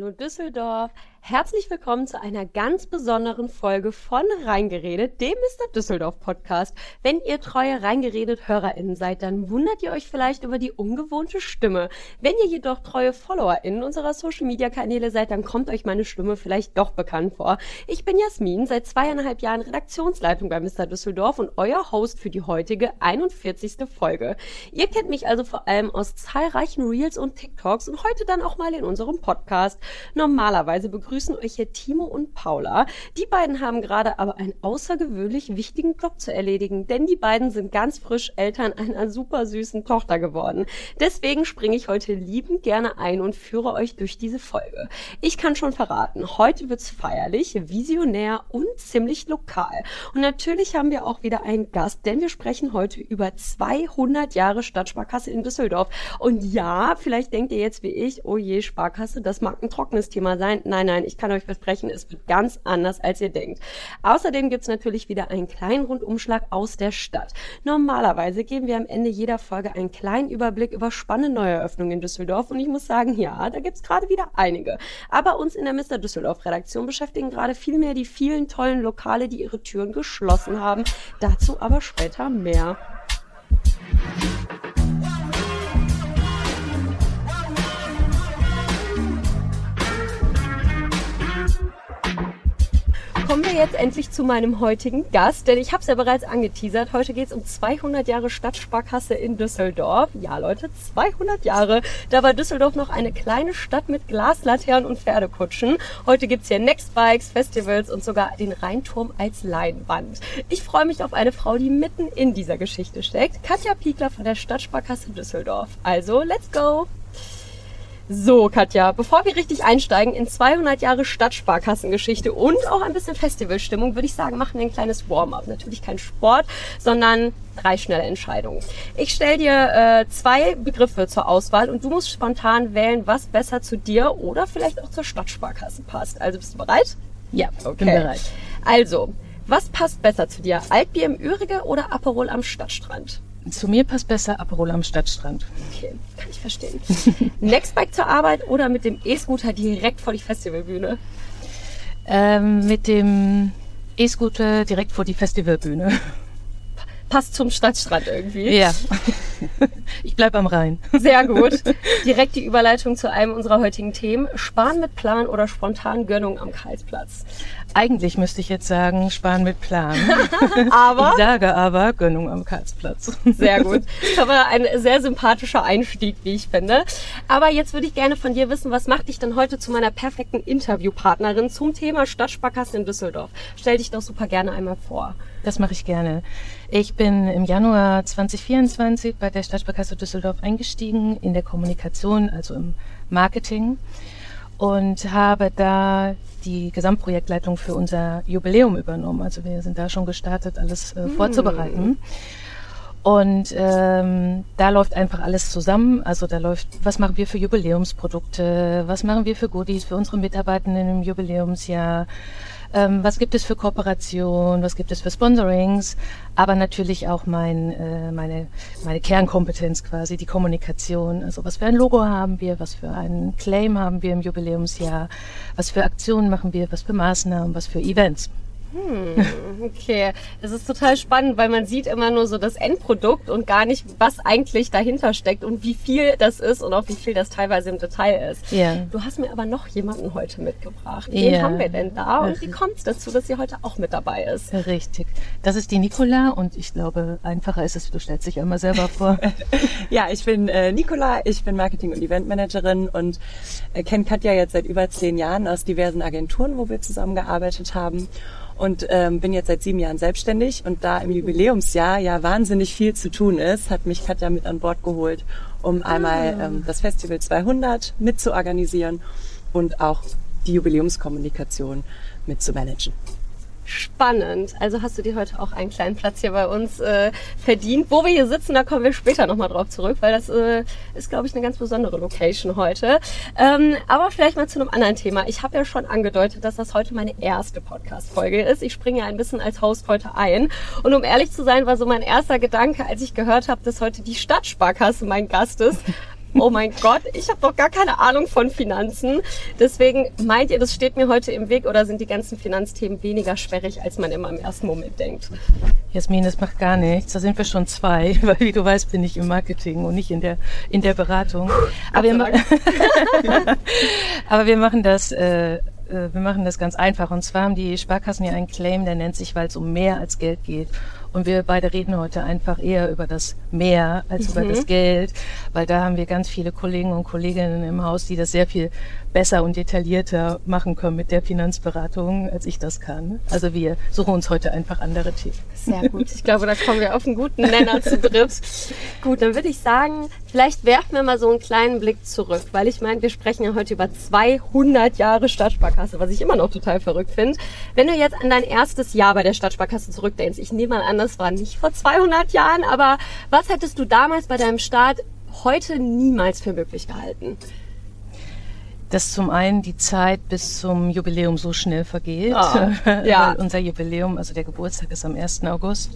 Hallo Düsseldorf. Herzlich willkommen zu einer ganz besonderen Folge von Reingeredet, dem Mr. Düsseldorf Podcast. Wenn ihr treue Reingeredet-HörerInnen seid, dann wundert ihr euch vielleicht über die ungewohnte Stimme. Wenn ihr jedoch treue FollowerInnen unserer Social-Media-Kanäle seid, dann kommt euch meine Stimme vielleicht doch bekannt vor. Ich bin Jasmin, seit 2,5 Jahren Redaktionsleitung bei Mr. Düsseldorf und euer Host für die heutige 41. Folge. Ihr kennt mich also vor allem aus zahlreichen Reels und TikToks und heute dann auch mal in unserem Podcast. Normalerweise begrüßen euch hier Timo und Paula. Die beiden haben gerade aber einen außergewöhnlich wichtigen Job zu erledigen, denn die beiden sind ganz frisch Eltern einer super süßen Tochter geworden. Deswegen springe ich heute liebend gerne ein und führe euch durch diese Folge. Ich kann schon verraten, heute wird's feierlich, visionär und ziemlich lokal. Und natürlich haben wir auch wieder einen Gast, denn wir sprechen heute über 200 Jahre Stadtsparkasse in Düsseldorf. Und ja, vielleicht denkt ihr jetzt wie ich, oh je, Sparkasse, das mag ein trockenes Thema sein. Nein, ich kann euch versprechen, es wird ganz anders, als ihr denkt. Außerdem gibt's natürlich wieder einen kleinen Rundumschlag aus der Stadt. Normalerweise geben wir am Ende jeder Folge einen kleinen Überblick über spannende Neueröffnungen in Düsseldorf und ich muss sagen, ja, da gibt's gerade wieder einige. Aber uns in der Mr. Düsseldorf Redaktion beschäftigen gerade viel mehr die vielen tollen Lokale, die ihre Türen geschlossen haben. Dazu aber später mehr. Kommen wir jetzt endlich zu meinem heutigen Gast, denn ich habe es ja bereits angeteasert. Heute geht es um 200 Jahre Stadtsparkasse in Düsseldorf. Ja, Leute, 200 Jahre. Da war Düsseldorf noch eine kleine Stadt mit Glaslaternen und Pferdekutschen. Heute gibt's hier Nextbikes, Festivals und sogar den Rheinturm als Leinwand. Ich freue mich auf eine Frau, die mitten in dieser Geschichte steckt. Katja Piekler von der Stadtsparkasse Düsseldorf. Also, let's go! So, Katja, bevor wir richtig einsteigen in 200 Jahre Stadtsparkassengeschichte und auch ein bisschen Festivalstimmung, würde ich sagen, machen wir ein kleines Warm-up. Natürlich kein Sport, sondern 3 schnelle Entscheidungen. Ich stelle dir 2 Begriffe zur Auswahl und du musst spontan wählen, was besser zu dir oder vielleicht auch zur Stadtsparkasse passt. Also, bist du bereit? Ja, okay. Bin bereit. Also, was passt besser zu dir? Altbier im Ürige oder Aperol am Stadtstrand? Zu mir passt besser Aperol am Stadtstrand. Okay, kann ich verstehen. Nextbike zur Arbeit oder mit dem E-Scooter direkt vor die Festivalbühne? Mit dem E-Scooter direkt vor die Festivalbühne. Passt zum Stadtstrand irgendwie. Ja, ich bleib am Rhein. Sehr gut. Direkt die Überleitung zu einem unserer heutigen Themen. Sparen mit Plan oder spontan Gönnung am Karlsplatz? Eigentlich müsste ich jetzt sagen, sparen mit Plan. Aber? Ich sage aber Gönnung am Karlsplatz. Sehr gut. Das war ein sehr sympathischer Einstieg, wie ich finde. Aber jetzt würde ich gerne von dir wissen, was macht dich denn heute zu meiner perfekten Interviewpartnerin zum Thema Stadtsparkasse in Düsseldorf? Stell dich doch super gerne einmal vor. Das mache ich gerne. Ich bin im Januar 2024 bei der Stadtsparkasse Düsseldorf eingestiegen in der Kommunikation, also im Marketing und habe da die Gesamtprojektleitung für unser Jubiläum übernommen. Also wir sind da schon gestartet, alles vorzubereiten. Und da läuft einfach alles zusammen. Also da läuft, was machen wir für Jubiläumsprodukte, was machen wir für Goodies für unsere Mitarbeitenden im Jubiläumsjahr, was gibt es für Kooperation, was gibt es für Sponsorings, aber natürlich auch meine Kernkompetenz quasi, die Kommunikation. Also was für ein Logo haben wir, was für einen Claim haben wir im Jubiläumsjahr, was für Aktionen machen wir, was für Maßnahmen, was für Events. Okay, das ist total spannend, weil man sieht immer nur so das Endprodukt und gar nicht, was eigentlich dahinter steckt und wie viel das ist und auch wie viel das teilweise im Detail ist. Ja. Du hast mir aber noch jemanden heute mitgebracht. Wen haben wir denn da und wie kommt es dazu, dass sie heute auch mit dabei ist? Richtig, das ist die Nicola und ich glaube, einfacher ist es, du stellst dich einmal selber vor. Ja, ich bin Nicola, ich bin Marketing- und Eventmanagerin und kenne Katja jetzt seit über 10 Jahren aus diversen Agenturen, wo wir zusammengearbeitet haben. Und bin jetzt seit 7 Jahren selbstständig und da im Jubiläumsjahr ja wahnsinnig viel zu tun ist, hat mich Katja mit an Bord geholt, um einmal das Festival 200 mit zu organisieren und auch die Jubiläumskommunikation mit zu managen. Spannend. Also hast du dir heute auch einen kleinen Platz hier bei uns verdient. Wo wir hier sitzen, da kommen wir später nochmal drauf zurück, weil das ist, glaube ich, eine ganz besondere Location heute. Aber vielleicht mal zu einem anderen Thema. Ich habe ja schon angedeutet, dass das heute meine erste Podcast-Folge ist. Ich springe ja ein bisschen als Host heute ein. Und um ehrlich zu sein, war so mein erster Gedanke, als ich gehört habe, dass heute die Stadtsparkasse mein Gast ist. oh mein Gott, ich habe doch gar keine Ahnung von Finanzen. Deswegen meint ihr, das steht mir heute im Weg oder sind die ganzen Finanzthemen weniger sperrig, als man immer im ersten Moment denkt? Jasmin, das macht gar nichts. Da sind wir schon zwei, weil wie du weißt, bin ich im Marketing und nicht in der Beratung. Aber wir machen das ganz einfach. Und zwar haben die Sparkassen ja einen Claim, der nennt sich, weil es um mehr als Geld geht. Und wir beide reden heute einfach eher über das Mehr als über das Geld, weil da haben wir ganz viele Kollegen und Kolleginnen im Haus, die das sehr viel besser und detaillierter machen können mit der Finanzberatung, als ich das kann. Also wir suchen uns heute einfach andere Themen. Sehr gut. Ich glaube, da kommen wir auf einen guten Nenner zu dritt. Gut, dann würde ich sagen, vielleicht werfen wir mal so einen kleinen Blick zurück, weil ich meine, wir sprechen ja heute über 200 Jahre Stadtsparkasse, was ich immer noch total verrückt finde. Wenn du jetzt an dein erstes Jahr bei der Stadtsparkasse zurückdenkst, ich nehme mal an, das war nicht vor 200 Jahren, aber was hättest du damals bei deinem Start heute niemals für möglich gehalten? Dass zum einen die Zeit bis zum Jubiläum so schnell vergeht. Ja. Weil unser Jubiläum, also der Geburtstag ist am 1. August.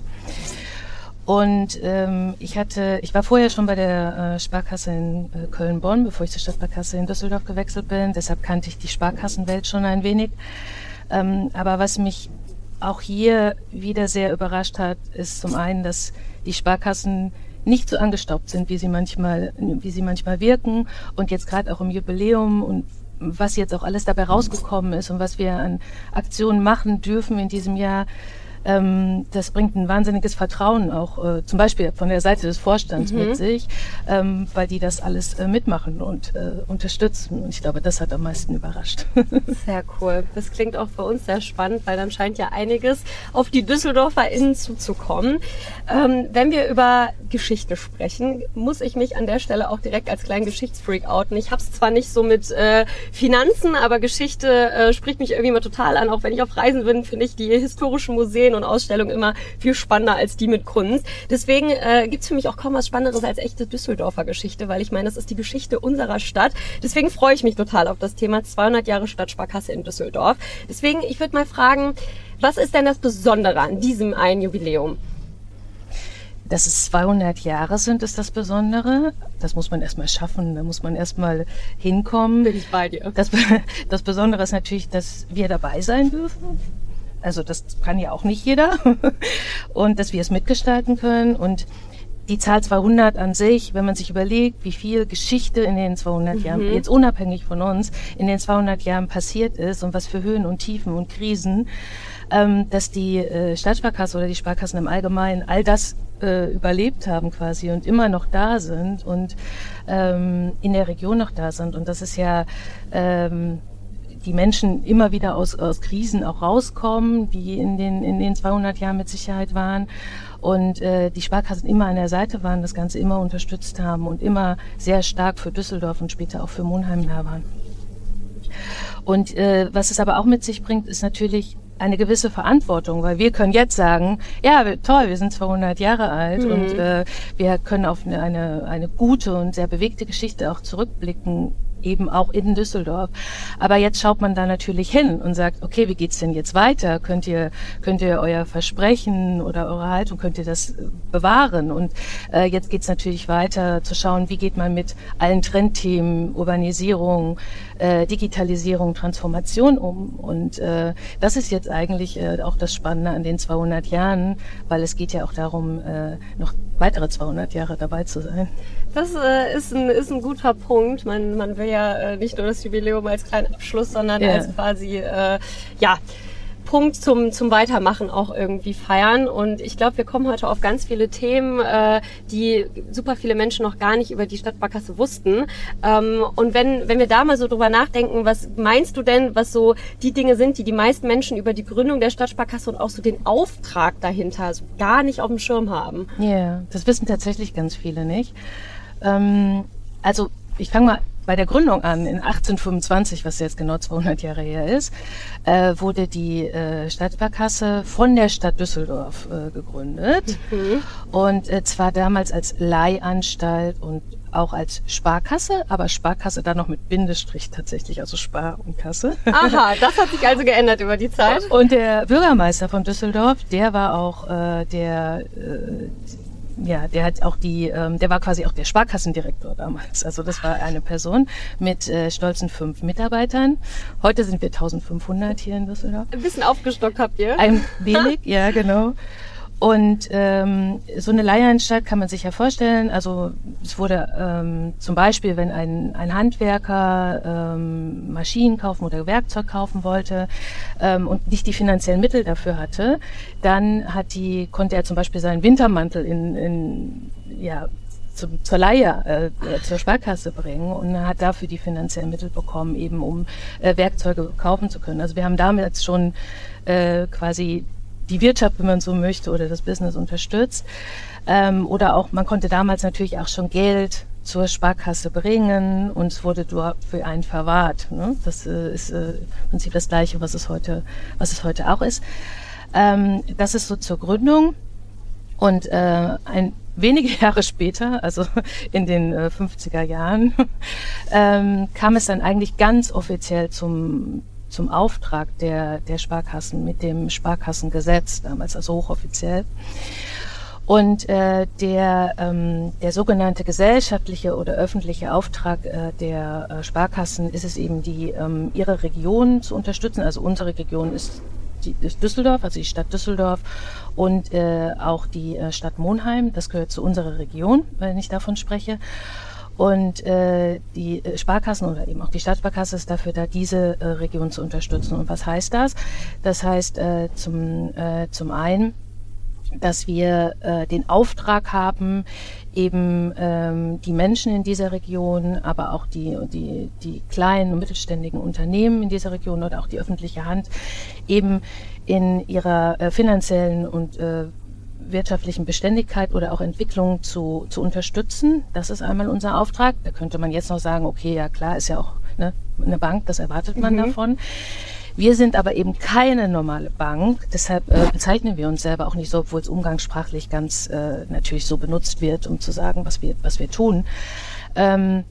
Und ich war vorher schon bei der Sparkasse in Köln-Bonn, bevor ich zur Stadtsparkasse in Düsseldorf gewechselt bin. Deshalb kannte ich die Sparkassenwelt schon ein wenig. Aber was mich auch hier wieder sehr überrascht hat, ist zum einen, dass die Sparkassen nicht so angestaubt sind, wie sie manchmal wirken. Und jetzt gerade auch im Jubiläum und was jetzt auch alles dabei rausgekommen ist und was wir an Aktionen machen dürfen in diesem Jahr, das bringt ein wahnsinniges Vertrauen auch zum Beispiel von der Seite des Vorstands mit sich, weil die das alles mitmachen und unterstützen. Und ich glaube, das hat am meisten überrascht. Sehr cool. Das klingt auch für uns sehr spannend, weil dann scheint ja einiges auf die DüsseldorferInnen zuzukommen. Wenn wir über Geschichte sprechen, muss ich mich an der Stelle auch direkt als kleinen Geschichtsfreak outen. Ich habe es zwar nicht so mit Finanzen, aber Geschichte spricht mich irgendwie immer total an. Auch wenn ich auf Reisen bin, finde ich die historischen Museen und Ausstellungen immer viel spannender als die mit Kunst. Deswegen gibt's für mich auch kaum was Spannenderes als echte Düsseldorfer Geschichte, weil ich meine, das ist die Geschichte unserer Stadt. Deswegen freue ich mich total auf das Thema 200 Jahre Stadtsparkasse in Düsseldorf. Deswegen, ich würde mal fragen, was ist denn das Besondere an diesem einen Jubiläum? Dass es 200 Jahre sind, ist das Besondere. Das muss man erstmal schaffen, da muss man erstmal hinkommen. Bin ich bei dir. Das Besondere ist natürlich, dass wir dabei sein dürfen. Also das kann ja auch nicht jeder. Und dass wir es mitgestalten können. Und die Zahl 200 an sich, wenn man sich überlegt, wie viel Geschichte in den 200 Jahren, jetzt unabhängig von uns, in den 200 Jahren passiert ist und was für Höhen und Tiefen und Krisen, dass die Stadtsparkasse oder die Sparkassen im Allgemeinen all das überlebt haben quasi und immer noch da sind und in der Region noch da sind. Und das ist ja die Menschen immer wieder aus Krisen auch rauskommen, die in den 200 Jahren mit Sicherheit waren. Und die Sparkassen immer an der Seite waren, das Ganze immer unterstützt haben und immer sehr stark für Düsseldorf und später auch für Monheim da waren. Und was es aber auch mit sich bringt, ist natürlich eine gewisse Verantwortung, weil wir können jetzt sagen, ja, toll, wir sind 200 Jahre alt und wir können auf eine gute und sehr bewegte Geschichte auch zurückblicken, eben auch in Düsseldorf. Aber jetzt schaut man da natürlich hin und sagt, okay, wie geht's denn jetzt weiter? Könnt ihr euer Versprechen oder eure Haltung, könnt ihr das bewahren? Und jetzt geht's natürlich weiter zu schauen, wie geht man mit allen Trendthemen, Urbanisierung, Digitalisierung, Transformation um? Und das ist jetzt eigentlich auch das Spannende an den 200 Jahren, weil es geht ja auch darum, noch weitere 200 Jahre dabei zu sein. Das ist ein guter Punkt. Man will ja nicht nur das Jubiläum als kleinen Abschluss, sondern als quasi Punkt zum Weitermachen auch irgendwie feiern. Und ich glaube, wir kommen heute auf ganz viele Themen, die super viele Menschen noch gar nicht über die Stadtsparkasse wussten. Und wenn wir da mal so drüber nachdenken, was meinst du denn, was so die Dinge sind, die meisten Menschen über die Gründung der Stadtsparkasse und auch so den Auftrag dahinter so gar nicht auf dem Schirm haben? Ja, das wissen tatsächlich ganz viele nicht. Also ich fange mal bei der Gründung an. In 1825, was jetzt genau 200 Jahre her ist, wurde die Stadtsparkasse von der Stadt Düsseldorf gegründet. Und zwar damals als Leihanstalt und auch als Sparkasse, aber Sparkasse dann noch mit Bindestrich tatsächlich, also Spar und Kasse. Aha, das hat sich also geändert über die Zeit. Und der Bürgermeister von Düsseldorf, der war auch der hat auch der war quasi auch der Sparkassendirektor damals. Also das war eine Person mit stolzen 5 Mitarbeitern. Heute sind wir 1500 hier in Düsseldorf. Ein bisschen aufgestockt habt ihr. Ein wenig, ja, genau. Und so eine Leihanstalt kann man sich ja vorstellen, also es wurde zum Beispiel, wenn ein Handwerker Maschinen kaufen oder Werkzeug kaufen wollte und nicht die finanziellen Mittel dafür hatte, dann konnte er zum Beispiel seinen Wintermantel zur Leihe, zur Sparkasse bringen und hat dafür die finanziellen Mittel bekommen, eben um Werkzeuge kaufen zu können. Also wir haben damit jetzt schon quasi die Wirtschaft, wenn man so möchte, oder das Business unterstützt. Oder auch, man konnte damals natürlich auch schon Geld zur Sparkasse bringen und es wurde dort für einen verwahrt. Ne? Das ist im Prinzip das Gleiche, was es heute auch ist. Das ist so zur Gründung. Und wenige Jahre später, also in den 50er Jahren, kam es dann eigentlich ganz offiziell zum Auftrag der Sparkassen mit dem Sparkassengesetz, damals also hochoffiziell. Und der sogenannte gesellschaftliche oder öffentliche Auftrag der Sparkassen ist es eben, ihre Region zu unterstützen. Also unsere Region ist Düsseldorf, also die Stadt Düsseldorf und auch die Stadt Monheim. Das gehört zu unserer Region, wenn ich davon spreche. Und die Sparkassen oder eben auch die Stadtsparkasse ist dafür da, diese Region zu unterstützen. Und was heißt das? Das heißt zum einen, dass wir den Auftrag haben, eben die Menschen in dieser Region, aber auch die kleinen und mittelständigen Unternehmen in dieser Region oder auch die öffentliche Hand eben in ihrer finanziellen und wirtschaftlichen Beständigkeit oder auch Entwicklung zu unterstützen. Das ist einmal unser Auftrag. Da könnte man jetzt noch sagen, okay, ja klar, ist ja auch eine Bank, das erwartet man davon. Wir sind aber eben keine normale Bank, deshalb bezeichnen wir uns selber auch nicht so, obwohl es umgangssprachlich ganz natürlich so benutzt wird, um zu sagen, was wir tun. Wir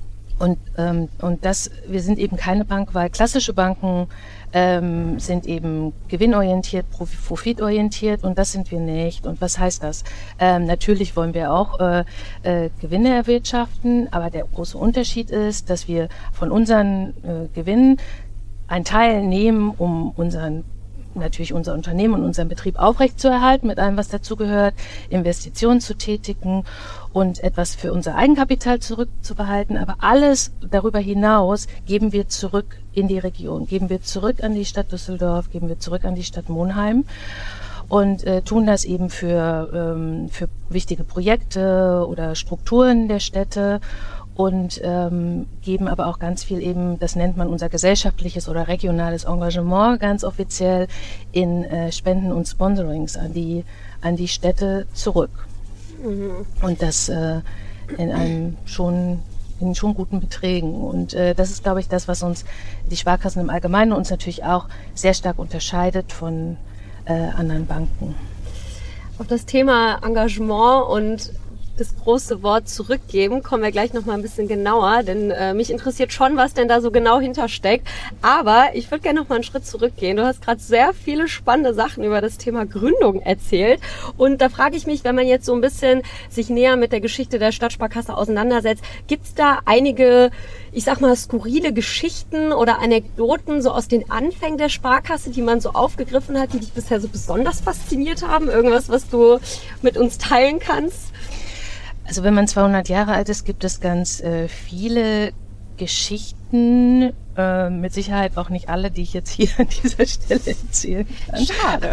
sind eben keine Bank, weil klassische Banken sind eben gewinnorientiert, profitorientiert und das sind wir nicht. Und was heißt das? Natürlich wollen wir auch Gewinne erwirtschaften, aber der große Unterschied ist, dass wir von unseren Gewinnen einen Teil nehmen, um unser Unternehmen und unseren Betrieb aufrechtzuerhalten, mit allem, was dazugehört, Investitionen zu tätigen und etwas für unser Eigenkapital zurückzubehalten. Aber alles darüber hinaus geben wir zurück in die Region, geben wir zurück an die Stadt Düsseldorf, geben wir zurück an die Stadt Monheim und tun das eben für wichtige Projekte oder Strukturen der Städte und geben aber auch ganz viel eben, das nennt man unser gesellschaftliches oder regionales Engagement, ganz offiziell in Spenden und Sponsorings an die Städte zurück. Mhm. Und das in schon guten Beträgen. Und das ist, glaube ich, das, was uns die Sparkassen im Allgemeinen uns natürlich auch sehr stark unterscheidet von anderen Banken. Auf das Thema Engagement und das große Wort zurückgeben kommen wir gleich noch mal ein bisschen genauer, denn mich interessiert schon, was denn da so genau hintersteckt. Aber ich würde gerne noch mal einen Schritt zurückgehen. Du hast gerade sehr viele spannende Sachen über das Thema Gründung erzählt. Und da frage ich mich, wenn man jetzt so ein bisschen sich näher mit der Geschichte der Stadtsparkasse auseinandersetzt, gibt es da einige, ich sag mal, skurrile Geschichten oder Anekdoten so aus den Anfängen der Sparkasse, die man so aufgegriffen hat, die dich bisher so besonders fasziniert haben? Irgendwas, was du mit uns teilen kannst? Also wenn man 200 Jahre alt ist, gibt es ganz viele Geschichten, mit Sicherheit auch nicht alle, die ich jetzt hier an dieser Stelle erzählen kann.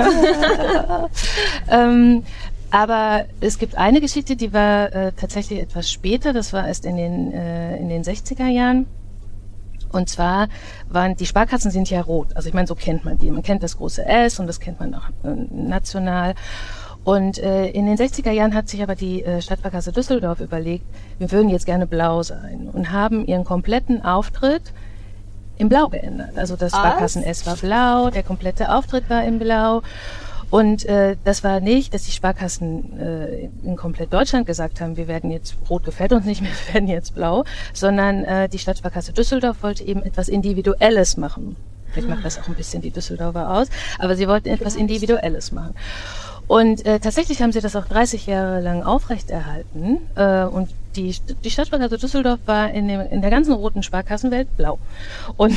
Schade. Aber es gibt eine Geschichte, die war tatsächlich etwas später, das war erst in den 60er Jahren. Und zwar die Sparkassen sind ja rot, also ich meine, so kennt man die. Man kennt das große S und das kennt man auch national. Und in den 60er Jahren hat sich aber die Stadtsparkasse Düsseldorf überlegt, wir würden jetzt gerne blau sein und haben ihren kompletten Auftritt in blau geändert. Also das Sparkassen-S war blau, der komplette Auftritt war in blau. Und das war nicht, dass die Sparkassen in komplett Deutschland gesagt haben, wir werden jetzt, rot gefällt uns nicht mehr, wir werden jetzt blau, sondern die Stadtsparkasse Düsseldorf wollte eben etwas Individuelles machen. Vielleicht macht das auch ein bisschen die Düsseldorfer aus, aber sie wollten etwas Individuelles machen. Und tatsächlich haben sie das auch 30 Jahre lang aufrechterhalten. Und die Stadtsparkasse Düsseldorf war in der ganzen roten Sparkassenwelt blau. Und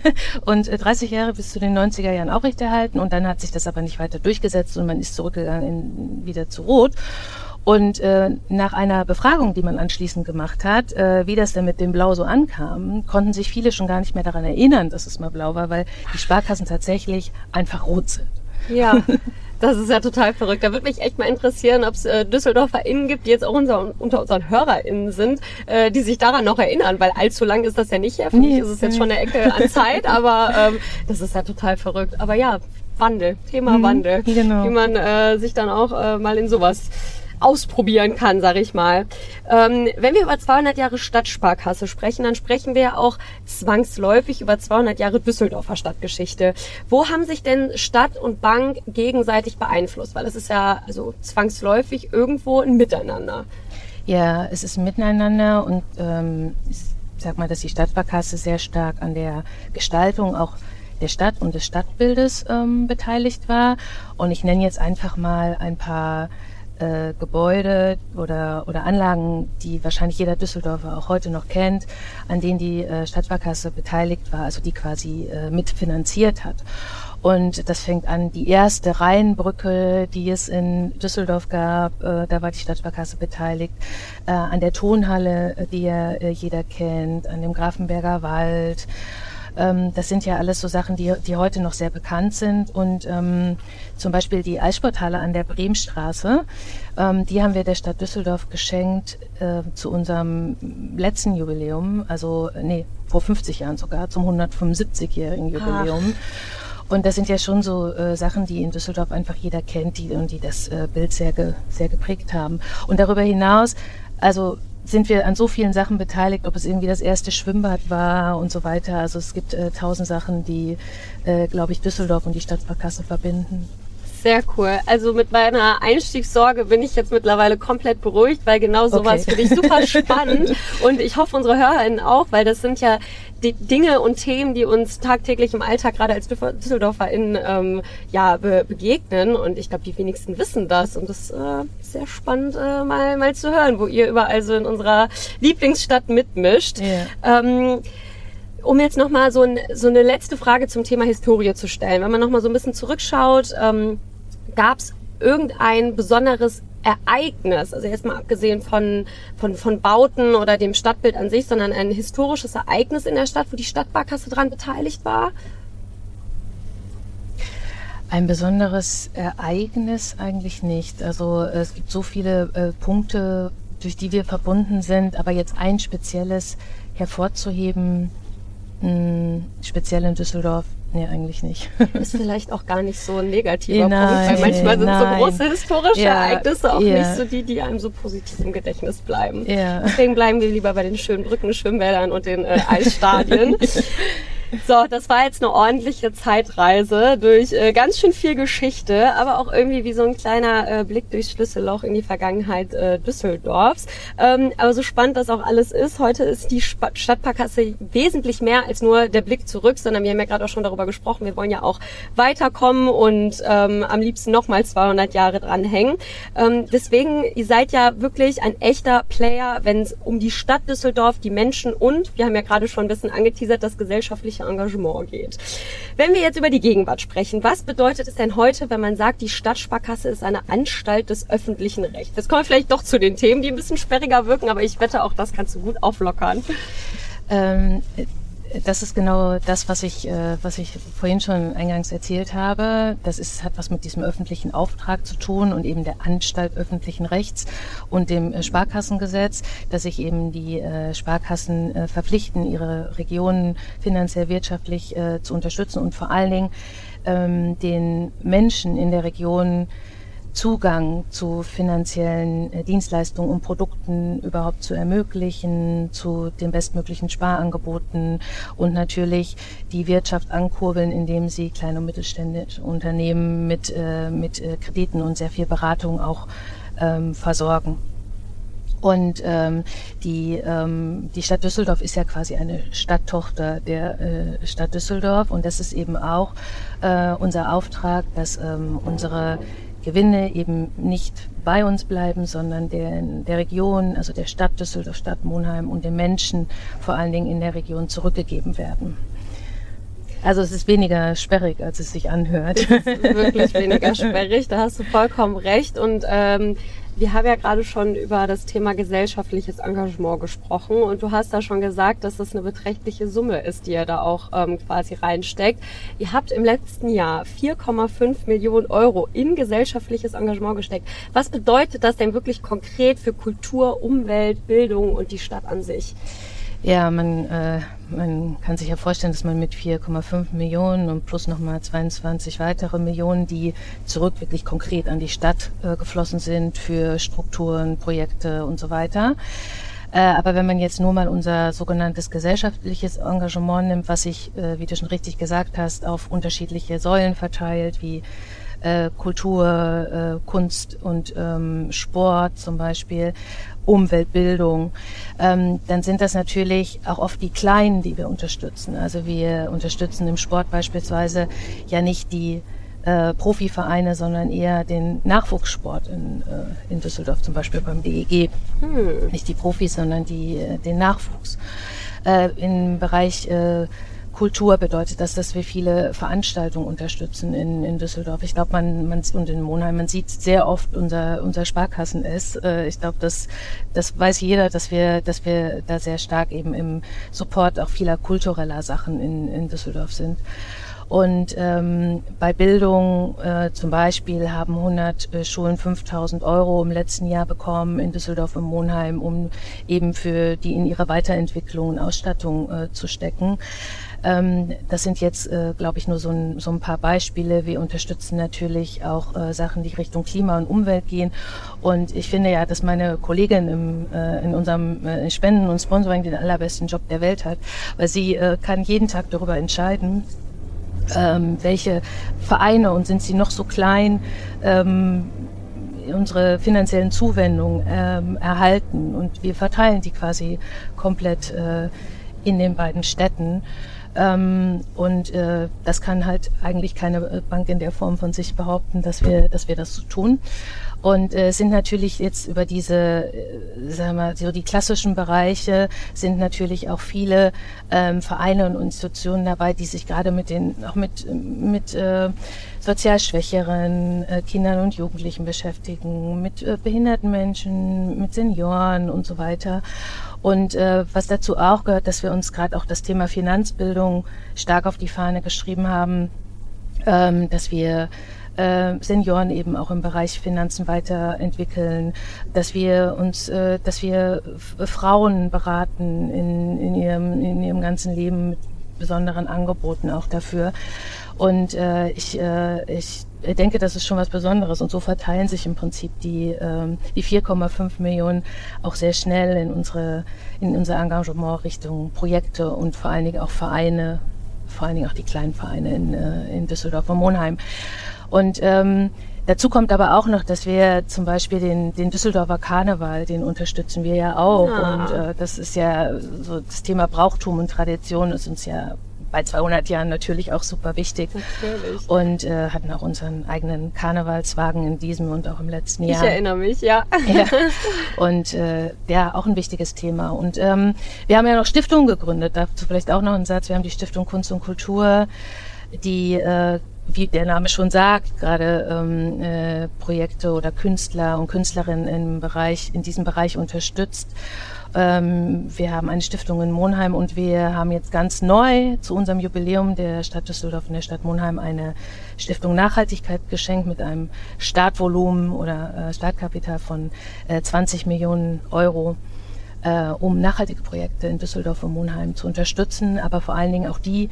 30 Jahre bis zu den 90er Jahren aufrechterhalten. Und dann hat sich das aber nicht weiter durchgesetzt und man ist zurückgegangen wieder zu Rot. Und nach einer Befragung, die man anschließend gemacht hat, wie das denn mit dem Blau so ankam, konnten sich viele schon gar nicht mehr daran erinnern, dass es mal blau war, weil die Sparkassen tatsächlich einfach rot sind. Ja, das ist ja total verrückt. Da würde mich echt mal interessieren, ob es DüsseldorferInnen gibt, die jetzt auch unter unseren HörerInnen sind, die sich daran noch erinnern, weil allzu lang ist das ja nicht her. Für mich ist es jetzt schon eine Ecke an Zeit, aber das ist ja total verrückt. Aber ja, Wandel, Thema Wandel, genau. Wie man sich dann auch mal in sowas ausprobieren kann, sag ich mal. Wenn wir über 200 Jahre Stadtsparkasse sprechen, dann sprechen wir ja auch zwangsläufig über 200 Jahre Düsseldorfer Stadtgeschichte. Wo haben sich denn Stadt und Bank gegenseitig beeinflusst? Weil es ist ja also zwangsläufig irgendwo ein Miteinander. Ja, es ist ein Miteinander und ich sag mal, dass die Stadtsparkasse sehr stark an der Gestaltung auch der Stadt und des Stadtbildes beteiligt war. Und ich nenne jetzt einfach mal ein paar Gebäude oder Anlagen, die wahrscheinlich jeder Düsseldorfer auch heute noch kennt, an denen die Stadtsparkasse beteiligt war, also die quasi mitfinanziert hat. Und das fängt an, die erste Rheinbrücke, die es in Düsseldorf gab, da war die Stadtsparkasse beteiligt, an der Tonhalle, die ja jeder kennt, an dem Grafenberger Wald. Das sind ja alles so Sachen, die heute noch sehr bekannt sind. Und zum Beispiel die Eissporthalle an der Bremstraße, die haben wir der Stadt Düsseldorf geschenkt zu unserem letzten Jubiläum, vor 50 Jahren sogar, zum 175-jährigen Jubiläum. Und das sind ja schon so Sachen, die in Düsseldorf einfach jeder kennt, die das Bild sehr geprägt haben. Und darüber hinaus, also sind wir an so vielen Sachen beteiligt, ob es irgendwie das erste Schwimmbad war und so weiter. Also es gibt 1000 Sachen, die, glaube ich, Düsseldorf und die Stadtsparkasse verbinden. Sehr cool. Also mit meiner Einstiegssorge bin ich jetzt mittlerweile komplett beruhigt, weil genau sowas finde ich super spannend. Und ich hoffe, unsere HörerInnen auch, weil das sind ja die Dinge und Themen, die uns tagtäglich im Alltag gerade als DüsseldorferInnen begegnen. Und ich glaube, die wenigsten wissen das. Und das ist sehr spannend, mal zu hören, wo ihr überall so in unserer Lieblingsstadt mitmischt. Yeah. Um jetzt nochmal so eine letzte Frage zum Thema Historie zu stellen. Wenn man nochmal so ein bisschen zurückschaut, gab es irgendein besonderes Ereignis, also jetzt mal abgesehen von Bauten oder dem Stadtbild an sich, sondern ein historisches Ereignis in der Stadt, wo die Stadtsparkasse dran beteiligt war? Ein besonderes Ereignis eigentlich nicht. Also es gibt so viele Punkte, durch die wir verbunden sind, aber jetzt ein spezielles hervorzuheben, speziell in Düsseldorf, nee, eigentlich nicht. Ist vielleicht auch gar nicht so ein negativer Punkt, weil manchmal sind so große historische Ereignisse auch nicht so die einem so positiv im Gedächtnis bleiben. Ja. Deswegen bleiben wir lieber bei den schönen Brücken, Schwimmbädern und den Eisstadien. So, das war jetzt eine ordentliche Zeitreise durch ganz schön viel Geschichte, aber auch irgendwie wie so ein kleiner Blick durchs Schlüsselloch in die Vergangenheit Düsseldorfs. Aber so spannend das auch alles ist, heute ist die Stadtsparkasse wesentlich mehr als nur der Blick zurück, sondern wir haben ja gerade auch schon darüber gesprochen, wir wollen ja auch weiterkommen und am liebsten nochmal 200 Jahre dranhängen. Deswegen, ihr seid ja wirklich ein echter Player, wenn es um die Stadt Düsseldorf, die Menschen und, wir haben ja gerade schon ein bisschen angeteasert, das gesellschaftliche Engagement geht. Wenn wir jetzt über die Gegenwart sprechen, was bedeutet es denn heute, wenn man sagt, die Stadtsparkasse ist eine Anstalt des öffentlichen Rechts? Jetzt kommen wir vielleicht doch zu den Themen, die ein bisschen sperriger wirken, aber ich wette, auch das kannst du gut auflockern. Das ist genau das, was ich vorhin schon eingangs erzählt habe. Hat was mit diesem öffentlichen Auftrag zu tun und eben der Anstalt öffentlichen Rechts und dem Sparkassengesetz, dass sich eben die Sparkassen verpflichten, ihre Regionen finanziell, wirtschaftlich zu unterstützen und vor allen Dingen den Menschen in der Region Zugang zu finanziellen Dienstleistungen und Produkten überhaupt zu ermöglichen, zu den bestmöglichen Sparangeboten und natürlich die Wirtschaft ankurbeln, indem sie kleine und mittelständische Unternehmen mit Krediten und sehr viel Beratung auch versorgen. Und die Stadt Düsseldorf ist ja quasi eine Stadttochter der Stadt Düsseldorf und das ist eben auch unser Auftrag, dass unsere Gewinne eben nicht bei uns bleiben, sondern der Region, also der Stadt Düsseldorf, Stadt Monheim und den Menschen vor allen Dingen in der Region zurückgegeben werden. Also es ist weniger sperrig, als es sich anhört. Es ist wirklich weniger sperrig, da hast du vollkommen recht. Und wir haben ja gerade schon über das Thema gesellschaftliches Engagement gesprochen und du hast da schon gesagt, dass das eine beträchtliche Summe ist, die ihr da auch quasi reinsteckt. Ihr habt im letzten Jahr 4,5 Millionen Euro in gesellschaftliches Engagement gesteckt. Was bedeutet das denn wirklich konkret für Kultur, Umwelt, Bildung und die Stadt an sich? Ja, man kann sich ja vorstellen, dass man mit 4,5 Millionen und plus nochmal 22 weitere Millionen, die zurück wirklich konkret an die Stadt geflossen sind für Strukturen, Projekte und so weiter. Aber wenn man jetzt nur mal unser sogenanntes gesellschaftliches Engagement nimmt, was sich, wie du schon richtig gesagt hast, auf unterschiedliche Säulen verteilt, wie Kultur, Kunst und Sport zum Beispiel, Umweltbildung, dann sind das natürlich auch oft die Kleinen, die wir unterstützen. Also wir unterstützen im Sport beispielsweise ja nicht die Profivereine, sondern eher den Nachwuchssport in Düsseldorf, zum Beispiel beim DEG. Nicht die Profis, sondern den Nachwuchs. Im Bereich Kultur bedeutet das, dass wir viele Veranstaltungen unterstützen in Düsseldorf. Ich glaube, und in Monheim, man sieht sehr oft unser Sparkassen-S. Ich glaube, das weiß jeder, dass wir da sehr stark eben im Support auch vieler kultureller Sachen in Düsseldorf sind. Und bei Bildung zum Beispiel haben 100 Schulen 5.000 Euro im letzten Jahr bekommen in Düsseldorf und Monheim, um eben für die in ihre Weiterentwicklung und Ausstattung zu stecken. Das sind jetzt, glaube ich, nur so ein paar Beispiele. Wir unterstützen natürlich auch Sachen, die Richtung Klima und Umwelt gehen. Und ich finde ja, dass meine Kollegin in unserem Spenden und Sponsoring den allerbesten Job der Welt hat, weil sie kann jeden Tag darüber entscheiden, welche Vereine, und sind sie noch so klein, unsere finanziellen Zuwendungen erhalten. Und wir verteilen die quasi komplett in den beiden Städten. Das kann halt eigentlich keine Bank in der Form von sich behaupten, dass wir das so tun. Und sind natürlich jetzt über diese, sagen wir mal, so die klassischen Bereiche, sind natürlich auch viele Vereine und Institutionen dabei, die sich gerade mit sozial schwächeren Kindern und Jugendlichen beschäftigen, mit behinderten Menschen, mit Senioren und so weiter. Und was dazu auch gehört, dass wir uns gerade auch das Thema Finanzbildung stark auf die Fahne geschrieben haben, dass wir Senioren eben auch im Bereich Finanzen weiterentwickeln, dass wir Frauen beraten in ihrem ganzen Leben mit besonderen Angeboten auch dafür. Und ich denke, das ist schon was Besonderes. Und so verteilen sich im Prinzip die 4,5 Millionen auch sehr schnell in unser Engagement Richtung Projekte und vor allen Dingen auch Vereine, vor allen Dingen auch die kleinen Vereine in Düsseldorf und Monheim. Und dazu kommt aber auch noch, dass wir zum Beispiel den Düsseldorfer Karneval, den unterstützen wir ja auch. Ja. Und das ist ja so, das Thema Brauchtum und Tradition ist uns ja bei 200 Jahren natürlich auch super wichtig. Natürlich. Und hatten auch unseren eigenen Karnevalswagen in diesem und auch im letzten Jahr. Ich erinnere mich, ja. Ja. Und ja, auch ein wichtiges Thema. Und wir haben ja noch Stiftungen gegründet, dazu vielleicht auch noch ein Satz. Wir haben die Stiftung Kunst und Kultur, die wie der Name schon sagt, gerade Projekte oder Künstler und Künstlerinnen in diesem Bereich unterstützt. Wir haben eine Stiftung in Monheim und wir haben jetzt ganz neu zu unserem Jubiläum der Stadt Düsseldorf und der Stadt Monheim eine Stiftung Nachhaltigkeit geschenkt mit einem Startvolumen oder Startkapital von 20 Millionen Euro, um nachhaltige Projekte in Düsseldorf und Monheim zu unterstützen, aber vor allen Dingen auch die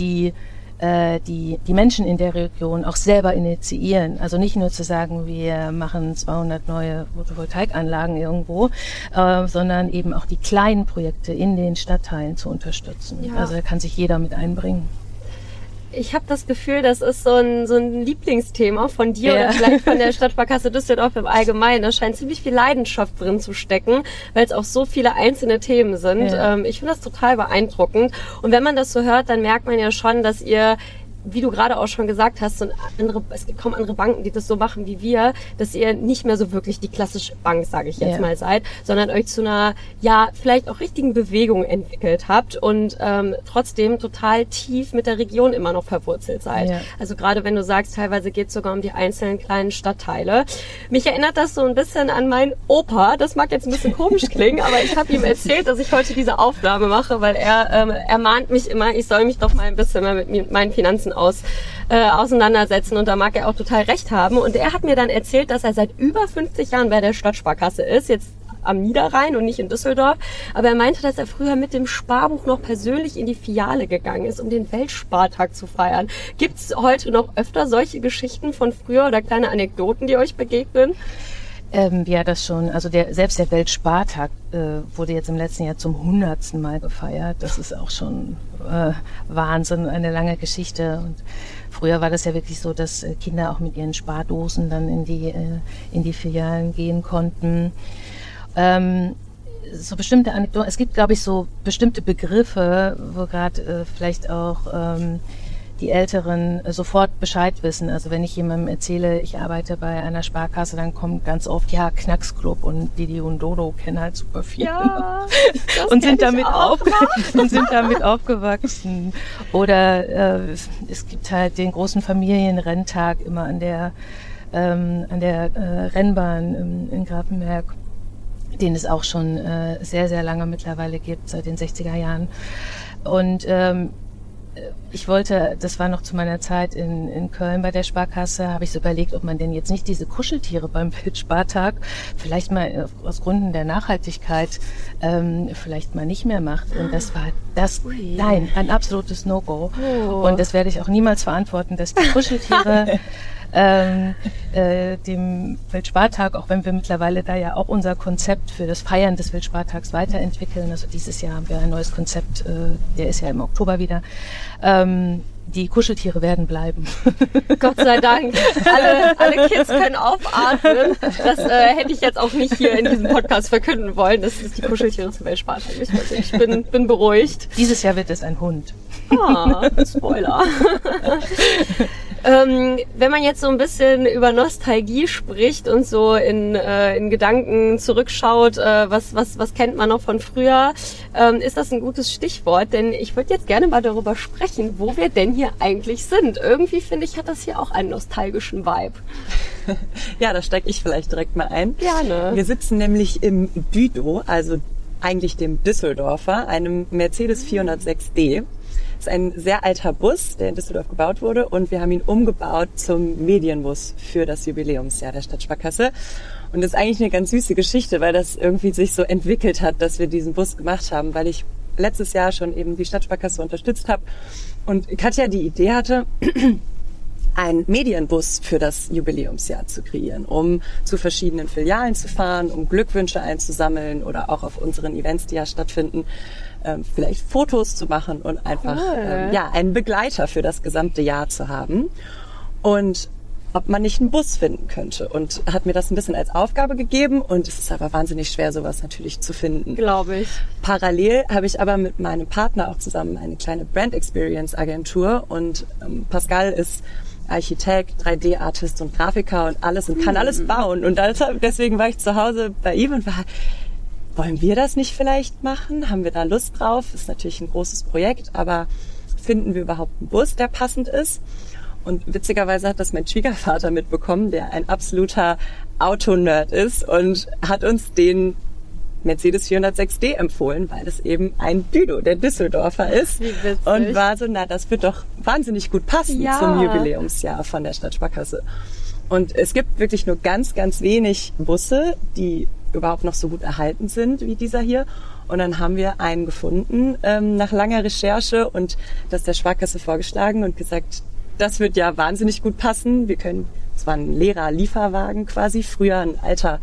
Menschen in der Region auch selber initiieren. Also nicht nur zu sagen, wir machen 200 neue Photovoltaikanlagen irgendwo, sondern eben auch die kleinen Projekte in den Stadtteilen zu unterstützen. Ja. Also da kann sich jeder mit einbringen. Ich habe das Gefühl, das ist so ein Lieblingsthema von dir oder vielleicht von der Stadtsparkasse Düsseldorf im Allgemeinen. Da scheint ziemlich viel Leidenschaft drin zu stecken, weil es auch so viele einzelne Themen sind. Ja. Ich finde das total beeindruckend. Und wenn man das so hört, dann merkt man ja schon, dass ihr wie du gerade auch schon gesagt hast, es gibt kaum andere Banken, die das so machen wie wir, dass ihr nicht mehr so wirklich die klassische Bank, sage ich jetzt mal, seid, sondern euch zu einer, vielleicht auch richtigen Bewegung entwickelt habt und trotzdem total tief mit der Region immer noch verwurzelt seid. Ja. Also gerade wenn du sagst, teilweise geht es sogar um die einzelnen kleinen Stadtteile. Mich erinnert das so ein bisschen an meinen Opa. Das mag jetzt ein bisschen komisch klingen, aber ich habe ihm erzählt, dass ich heute diese Aufnahme mache, weil er mahnt mich immer, ich soll mich doch mal ein bisschen mehr mit meinen Finanzen auseinandersetzen und da mag er auch total recht haben. Und er hat mir dann erzählt, dass er seit über 50 Jahren bei der Stadtsparkasse ist, jetzt am Niederrhein und nicht in Düsseldorf. Aber er meinte, dass er früher mit dem Sparbuch noch persönlich in die Filiale gegangen ist, um den Weltspartag zu feiern. Gibt's heute noch öfter solche Geschichten von früher oder kleine Anekdoten, die euch begegnen? Ja, das schon. Also selbst der Weltspartag wurde jetzt im letzten Jahr zum 100. Mal gefeiert. Das ist auch schon Wahnsinn, eine lange Geschichte. Und früher war das ja wirklich so, dass Kinder auch mit ihren Spardosen dann in die Filialen gehen konnten. So bestimmte Anekdoten. Es gibt, glaube ich, so bestimmte Begriffe, wo gerade vielleicht auch die Älteren sofort Bescheid wissen. Also wenn ich jemandem erzähle, ich arbeite bei einer Sparkasse, dann kommt ganz oft, Knacksclub und Didi und Dodo kennen halt super viel. Ja, und sind damit aufgewachsen. Oder es gibt halt den großen Familienrenntag immer an der Rennbahn in Grafenberg, den es auch schon sehr, sehr lange mittlerweile gibt, seit den 60er Jahren. Und ich wollte, das war noch zu meiner Zeit in Köln bei der Sparkasse, habe ich so überlegt, ob man denn jetzt nicht diese Kuscheltiere beim Weltspartag vielleicht mal aus Gründen der Nachhaltigkeit vielleicht mal nicht mehr macht. Und das war ein absolutes No-Go. Oh. Und das werde ich auch niemals verantworten, dass die Kuscheltiere dem Weltspartag, auch wenn wir mittlerweile da ja auch unser Konzept für das Feiern des Weltspartags weiterentwickeln. Also dieses Jahr haben wir ein neues Konzept, der ist ja im Oktober wieder. Die Kuscheltiere werden bleiben. Gott sei Dank. Alle Kids können aufatmen. Das hätte ich jetzt auch nicht hier in diesem Podcast verkünden wollen, dass es die Kuscheltiere zum Weltspartag ist. Ich bin beruhigt. Dieses Jahr wird es ein Hund. Spoiler. Wenn man jetzt so ein bisschen über Nostalgie spricht und so in Gedanken zurückschaut, was kennt man noch von früher, ist das ein gutes Stichwort, denn ich würde jetzt gerne mal darüber sprechen, wo wir denn hier eigentlich sind. Irgendwie finde ich, hat das hier auch einen nostalgischen Vibe. Ja, da steige ich vielleicht direkt mal ein. Gerne. Wir sitzen nämlich im Büdo, also eigentlich dem Düsseldorfer, einem Mercedes 406D. Das ist ein sehr alter Bus, der in Düsseldorf gebaut wurde, und wir haben ihn umgebaut zum Medienbus für das Jubiläumsjahr der Stadtsparkasse. Und das ist eigentlich eine ganz süße Geschichte, weil das irgendwie sich so entwickelt hat, dass wir diesen Bus gemacht haben, weil ich letztes Jahr schon eben die Stadtsparkasse unterstützt habe und Katja die Idee hatte, einen Medienbus für das Jubiläumsjahr zu kreieren, um zu verschiedenen Filialen zu fahren, um Glückwünsche einzusammeln oder auch auf unseren Events, die ja stattfinden, vielleicht Fotos zu machen und einfach einen Begleiter für das gesamte Jahr zu haben. Und ob man nicht einen Bus finden könnte, und hat mir das ein bisschen als Aufgabe gegeben, und es ist aber wahnsinnig schwer, sowas natürlich zu finden. Glaube ich. Parallel habe ich aber mit meinem Partner auch zusammen eine kleine Brand Experience Agentur, und Pascal ist Architekt, 3D-Artist und Grafiker und alles und kann alles bauen, und deswegen war ich zu Hause bei ihm und war, wollen wir das nicht vielleicht machen? Haben wir da Lust drauf? Ist natürlich ein großes Projekt, aber finden wir überhaupt einen Bus, der passend ist? Und witzigerweise hat das mein Schwiegervater mitbekommen, der ein absoluter Autonerd ist, und hat uns den Mercedes 406D empfohlen, weil es eben ein Büdo, der Düsseldorfer ist. Wie witzig. Und war so, das wird doch wahnsinnig gut passen zum Jubiläumsjahr von der Stadtsparkasse. Und es gibt wirklich nur ganz, ganz wenig Busse, die überhaupt noch so gut erhalten sind wie dieser hier. Und dann haben wir einen gefunden nach langer Recherche und das der Sparkasse vorgeschlagen und gesagt, das wird ja wahnsinnig gut passen. Es war ein leerer Lieferwagen quasi, früher ein alter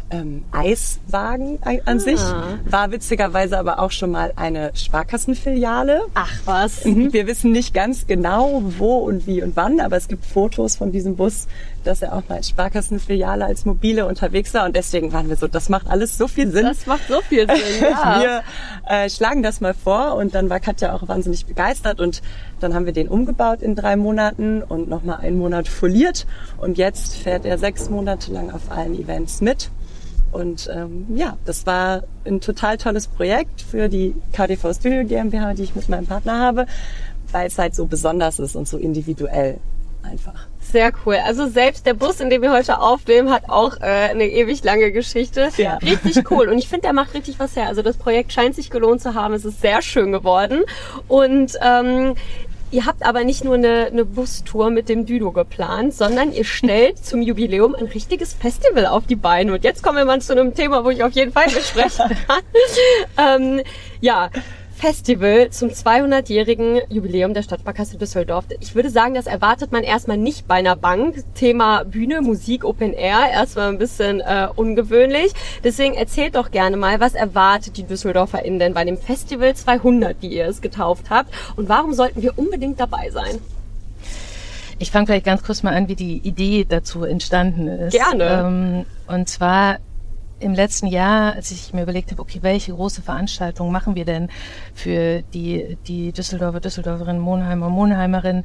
Eiswagen an sich. War witzigerweise aber auch schon mal eine Sparkassenfiliale. Ach was. Wir wissen nicht ganz genau, wo und wie und wann, aber es gibt Fotos von diesem Bus, dass er auch mal als Sparkassenfiliale, als mobile unterwegs war. Und deswegen waren wir so, das macht alles so viel Sinn. Das macht so viel Sinn, ja. Wir schlagen das mal vor und dann war Katja auch wahnsinnig begeistert und dann haben wir den umgebaut in 3 Monaten und nochmal 1 Monat foliert. Und jetzt fährt er 6 Monate lang auf allen Events mit. Und das war ein total tolles Projekt für die KDV Studio GmbH, die ich mit meinem Partner habe, weil es halt so besonders ist und so individuell einfach. Sehr cool. Also selbst der Bus, in dem wir heute aufnehmen, hat auch eine ewig lange Geschichte. Ja. Richtig cool. Und ich finde, der macht richtig was her. Also das Projekt scheint sich gelohnt zu haben. Es ist sehr schön geworden. Und ihr habt aber nicht nur eine Bustour mit dem Düdo geplant, sondern ihr stellt zum Jubiläum ein richtiges Festival auf die Beine. Und jetzt kommen wir mal zu einem Thema, wo ich auf jeden Fall mitsprechen kann. Festival zum 200-jährigen Jubiläum der Stadtsparkasse Düsseldorf. Ich würde sagen, das erwartet man erstmal nicht bei einer Bank. Thema Bühne, Musik, Open Air, erstmal ein bisschen ungewöhnlich. Deswegen erzählt doch gerne mal, was erwartet die DüsseldorferInnen denn bei dem Festival 200, wie ihr es getauft habt? Und warum sollten wir unbedingt dabei sein? Ich fange vielleicht ganz kurz mal an, wie die Idee dazu entstanden ist. Gerne. Und zwar im letzten Jahr, als ich mir überlegt habe, okay, welche große Veranstaltung machen wir denn für die Düsseldorferinnen, Monheimer, Monheimerinnen,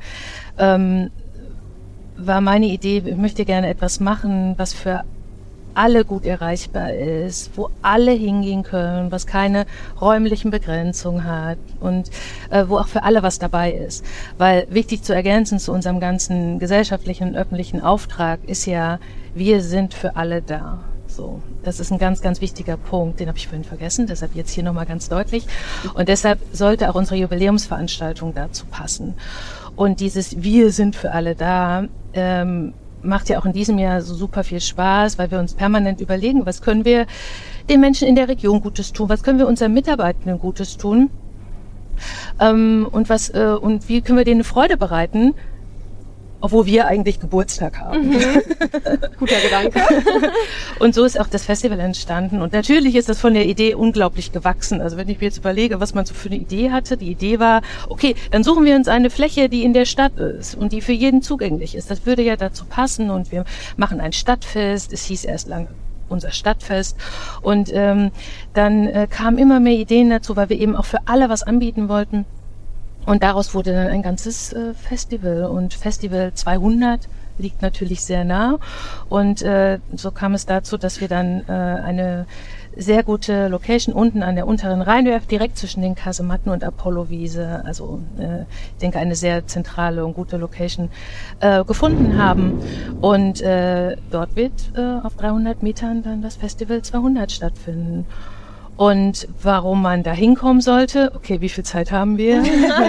war meine Idee, ich möchte gerne etwas machen, was für alle gut erreichbar ist, wo alle hingehen können, was keine räumlichen Begrenzungen hat und wo auch für alle was dabei ist. Weil wichtig zu ergänzen zu unserem ganzen gesellschaftlichen und öffentlichen Auftrag ist ja, wir sind für alle da. So, das ist ein ganz, ganz wichtiger Punkt, den habe ich vorhin vergessen, deshalb jetzt hier nochmal ganz deutlich. Und deshalb sollte auch unsere Jubiläumsveranstaltung dazu passen. Und dieses Wir sind für alle da macht ja auch in diesem Jahr so super viel Spaß, weil wir uns permanent überlegen, was können wir den Menschen in der Region Gutes tun, was können wir unseren Mitarbeitenden Gutes tun und wie können wir denen eine Freude bereiten, obwohl wir eigentlich Geburtstag haben. Guter Gedanke. Und so ist auch das Festival entstanden. Und natürlich ist das von der Idee unglaublich gewachsen. Also wenn ich mir jetzt überlege, was man so für eine Idee hatte, die Idee war, okay, dann suchen wir uns eine Fläche, die in der Stadt ist und die für jeden zugänglich ist. Das würde ja dazu passen und wir machen ein Stadtfest. Es hieß erst lange unser Stadtfest. Und dann kamen immer mehr Ideen dazu, weil wir eben auch für alle was anbieten wollten. Und daraus wurde dann ein ganzes Festival. Und Festival 200 liegt natürlich sehr nah. Und so kam es dazu, dass wir dann eine sehr gute Location unten an der unteren Rheinwerft, direkt zwischen den Kasematten und Apollo-Wiese, also ich denke eine sehr zentrale und gute Location, gefunden haben. Und dort wird auf 300 Metern dann das Festival 200 stattfinden. Und warum man da hinkommen sollte, okay, wie viel Zeit haben wir?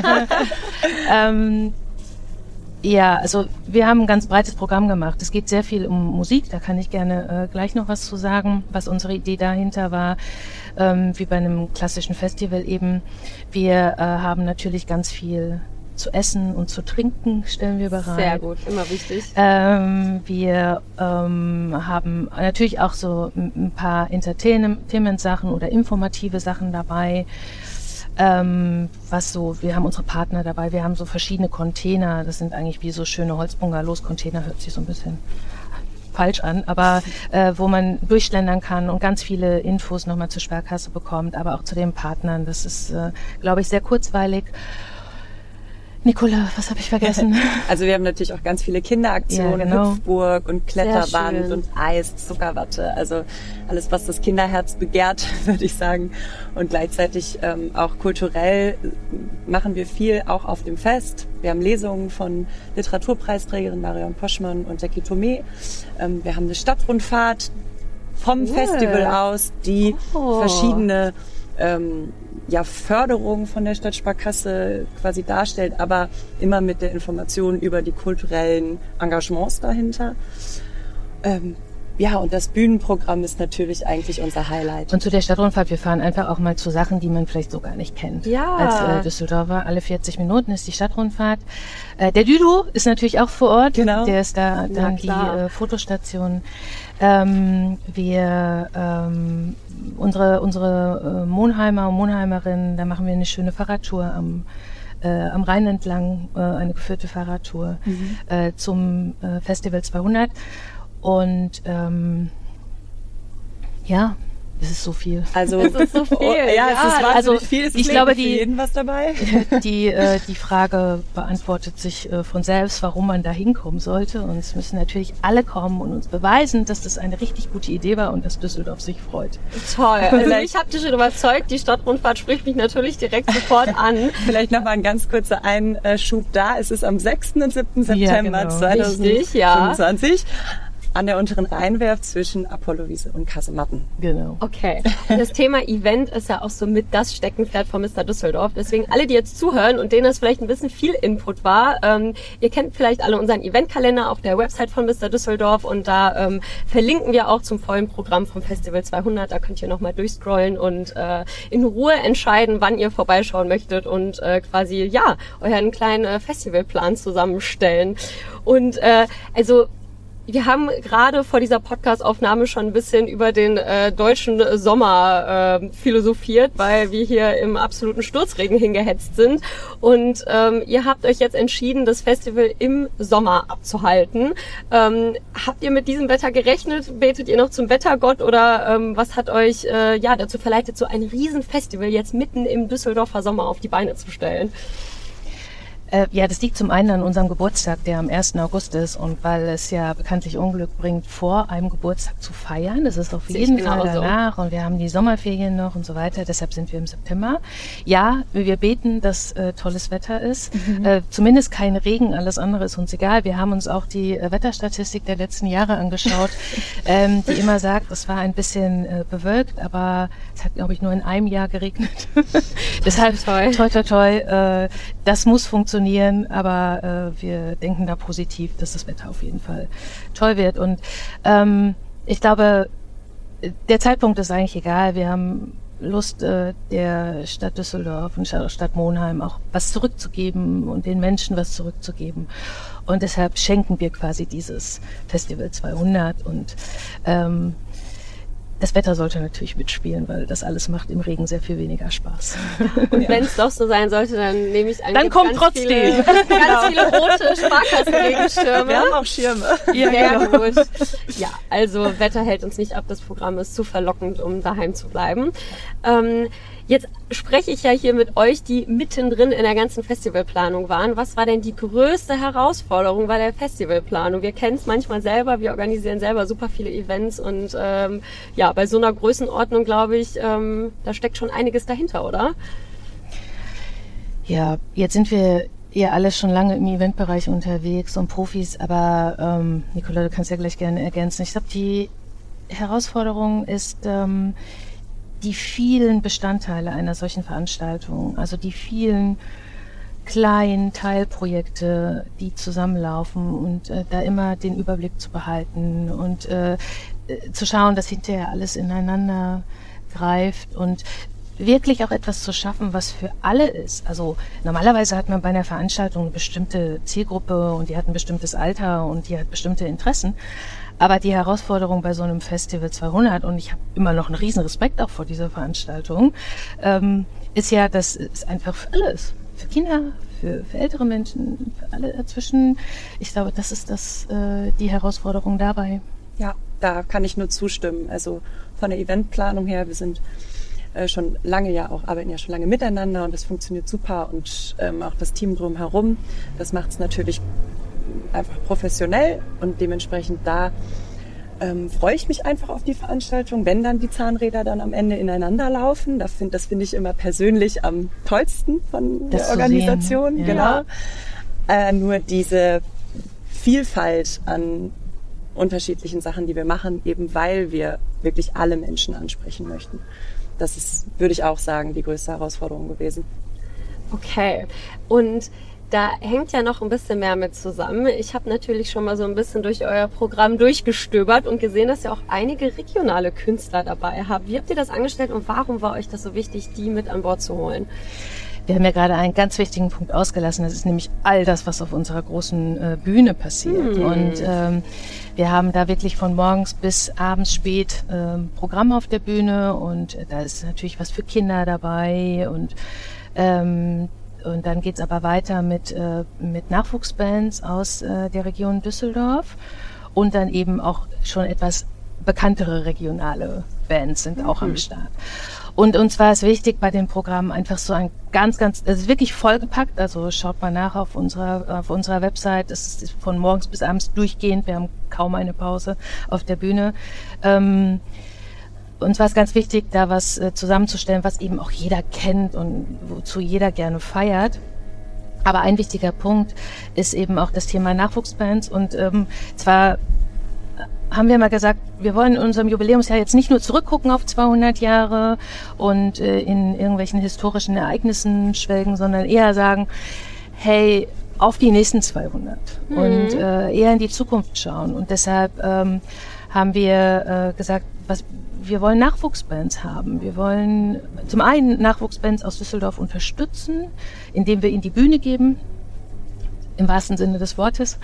Ja, also wir haben ein ganz breites Programm gemacht. Es geht sehr viel um Musik, da kann ich gerne gleich noch was zu sagen, was unsere Idee dahinter war, wie bei einem klassischen Festival eben. Wir haben natürlich ganz viel zu essen und zu trinken stellen wir bereit. Sehr gut, immer wichtig. Wir haben natürlich auch so ein paar Entertainment-Sachen oder informative Sachen dabei. Wir haben unsere Partner dabei, wir haben so verschiedene Container, das sind eigentlich wie so schöne Holzbungalows. Container hört sich so ein bisschen falsch an, aber wo man durchschlendern kann und ganz viele Infos nochmal zur Sparkasse bekommt, aber auch zu den Partnern. Das ist, glaube ich, sehr kurzweilig. Nicola, was habe ich vergessen? Also wir haben natürlich auch ganz viele Kinderaktionen, ja, genau. Hüpfburg und Kletterband und Eis, Zuckerwatte, also alles, was das Kinderherz begehrt, würde ich sagen. Und gleichzeitig auch kulturell machen wir viel, auch auf dem Fest. Wir haben Lesungen von Literaturpreisträgerin Marion Poschmann und Jackie Thomé. Wir haben eine Stadtrundfahrt vom Festival aus, die verschiedene Förderung von der Stadtsparkasse quasi darstellt, aber immer mit der Information über die kulturellen Engagements dahinter. Ja, und das Bühnenprogramm ist natürlich eigentlich unser Highlight. Und zu der Stadtrundfahrt, wir fahren einfach auch mal zu Sachen, die man vielleicht so gar nicht kennt. Ja. Als Düsseldorfer, alle 40 Minuten ist die Stadtrundfahrt. Der Düdo ist natürlich auch vor Ort. Genau. Der ist da dann die Fotostation. Unsere Monheimer und Monheimerinnen, da machen wir eine schöne Fahrradtour am Rhein entlang, eine geführte Fahrradtour zum Festival 200. Und ja, es ist so viel. Also, es ist so viel. Ja, es ist wahnsinnig viel. Es ist ich glaube, für jeden was dabei. Die Frage beantwortet sich von selbst, warum man da hinkommen sollte. Und es müssen natürlich alle kommen und uns beweisen, dass das eine richtig gute Idee war und dass Düsseldorf sich freut. Toll. Also ich habe dich schon überzeugt. Die Stadtrundfahrt spricht mich natürlich direkt sofort an. Vielleicht noch mal ein ganz kurzer Einschub da. Es ist am 6. und 7. September 2025. An der unteren Rheinwerft zwischen Apollowiese und Kasematten. Genau. Okay. Und das Thema Event ist ja auch so mit das Steckenpferd von Mr. Düsseldorf. Deswegen alle, die jetzt zuhören und denen das vielleicht ein bisschen viel Input war, ihr kennt vielleicht alle unseren Eventkalender auf der Website von Mr. Düsseldorf und da verlinken wir auch zum vollen Programm vom Festival 200. Da könnt ihr nochmal durchscrollen und in Ruhe entscheiden, wann ihr vorbeischauen möchtet und quasi, ja, euren kleinen Festivalplan zusammenstellen. Und also wir haben gerade vor dieser Podcast-Aufnahme schon ein bisschen über den deutschen Sommer philosophiert, weil wir hier im absoluten Sturzregen hingehetzt sind. Und ihr habt euch jetzt entschieden, das Festival im Sommer abzuhalten. Habt ihr mit diesem Wetter gerechnet? Betet ihr noch zum Wettergott? Oder was hat euch dazu verleitet, so ein Riesenfestival jetzt mitten im Düsseldorfer Sommer auf die Beine zu stellen? Ja, das liegt zum einen an unserem Geburtstag, der am 1. August ist. Und weil es ja bekanntlich Unglück bringt, vor einem Geburtstag zu feiern. Das ist auf jeden Fall danach. Und wir haben die Sommerferien noch und so weiter. Deshalb sind wir im September. Ja, wir beten, dass tolles Wetter ist. Zumindest kein Regen, alles andere ist uns egal. Wir haben uns auch die Wetterstatistik der letzten Jahre angeschaut, die immer sagt, es war ein bisschen bewölkt, aber es hat, glaube ich, nur in einem Jahr geregnet. Deshalb, toi, das muss funktionieren. Aber wir denken da positiv, dass das Wetter auf jeden Fall toll wird. Und ich glaube, der Zeitpunkt ist eigentlich egal. Wir haben Lust, der Stadt Düsseldorf und Stadt Monheim auch was zurückzugeben und den Menschen was zurückzugeben. Und deshalb schenken wir quasi dieses Festival 200 und das Wetter sollte natürlich mitspielen, weil das alles macht im Regen sehr viel weniger Spaß. Und wenn es doch so sein sollte, dann nehme ich an. Dann kommt trotzdem ganz viele rote Sparkassenregenschirme. Wir haben auch Schirme. Ja, sehr gut. Ja, also Wetter hält uns nicht ab. Das Programm ist zu verlockend, um daheim zu bleiben. Jetzt spreche ich ja hier mit euch, die mittendrin in der ganzen Festivalplanung waren. Was war denn die größte Herausforderung bei der Festivalplanung? Wir kennen es manchmal selber, wir organisieren selber super viele Events und bei so einer Größenordnung, glaube ich, da steckt schon einiges dahinter, oder? Ja, jetzt sind wir ja alle schon lange im Eventbereich unterwegs und Profis, aber Nicola, du kannst ja gleich gerne ergänzen. Ich glaube, die Herausforderung ist die vielen Bestandteile einer solchen Veranstaltung, also die vielen kleinen Teilprojekte, die zusammenlaufen und da immer den Überblick zu behalten und zu schauen, dass hinterher alles ineinander greift und wirklich auch etwas zu schaffen, was für alle ist. Also normalerweise hat man bei einer Veranstaltung eine bestimmte Zielgruppe und die hat ein bestimmtes Alter und die hat bestimmte Interessen. Aber die Herausforderung bei so einem Festival 200, und ich habe immer noch einen riesen Respekt auch vor dieser Veranstaltung, ist ja, dass es einfach für alle ist. Für Kinder, für ältere Menschen, für alle dazwischen. Ich glaube, das ist die Herausforderung dabei. Ja, da kann ich nur zustimmen. Also von der Eventplanung her, wir sind schon lange arbeiten ja schon lange miteinander und das funktioniert super und auch das Team drumherum, das macht es natürlich einfach professionell und dementsprechend da freue ich mich einfach auf die Veranstaltung, wenn dann die Zahnräder dann am Ende ineinander laufen. Das finde ich immer persönlich am tollsten von der Organisation. Sehen, ja. Genau. Nur diese Vielfalt an unterschiedlichen Sachen, die wir machen, eben weil wir wirklich alle Menschen ansprechen möchten. Das ist, würde ich auch sagen, die größte Herausforderung gewesen. Okay. Und Da hängt ja noch ein bisschen mehr mit zusammen. Ich habe natürlich schon mal so ein bisschen durch euer Programm durchgestöbert und gesehen, dass ihr auch einige regionale Künstler dabei habt. Wie habt ihr das angestellt und warum war euch das so wichtig, die mit an Bord zu holen? Wir haben ja gerade einen ganz wichtigen Punkt ausgelassen. Das ist nämlich all das, was auf unserer großen Bühne passiert. Und wir haben da wirklich von morgens bis abends spät Programm auf der Bühne. Und da ist natürlich was für Kinder dabei. Und dann geht's aber weiter mit Nachwuchsbands aus der Region Düsseldorf. Und dann eben auch schon etwas bekanntere regionale Bands sind auch am Start. Und uns war es wichtig bei dem Programm einfach so ein es ist wirklich vollgepackt, also schaut mal nach auf unserer Website, es ist von morgens bis abends durchgehend, wir haben kaum eine Pause auf der Bühne. Uns war es ganz wichtig, da was zusammenzustellen, was eben auch jeder kennt und wozu jeder gerne feiert. Aber ein wichtiger Punkt ist eben auch das Thema Nachwuchsbands und zwar haben wir mal gesagt, wir wollen in unserem Jubiläumsjahr jetzt nicht nur zurückgucken auf 200 Jahre und in irgendwelchen historischen Ereignissen schwelgen, sondern eher sagen, hey, auf die nächsten 200 und eher in die Zukunft schauen. Und deshalb haben wir gesagt, wir wollen Nachwuchsbands haben. Wir wollen zum einen Nachwuchsbands aus Düsseldorf unterstützen, indem wir ihnen die Bühne geben, im wahrsten Sinne des Wortes.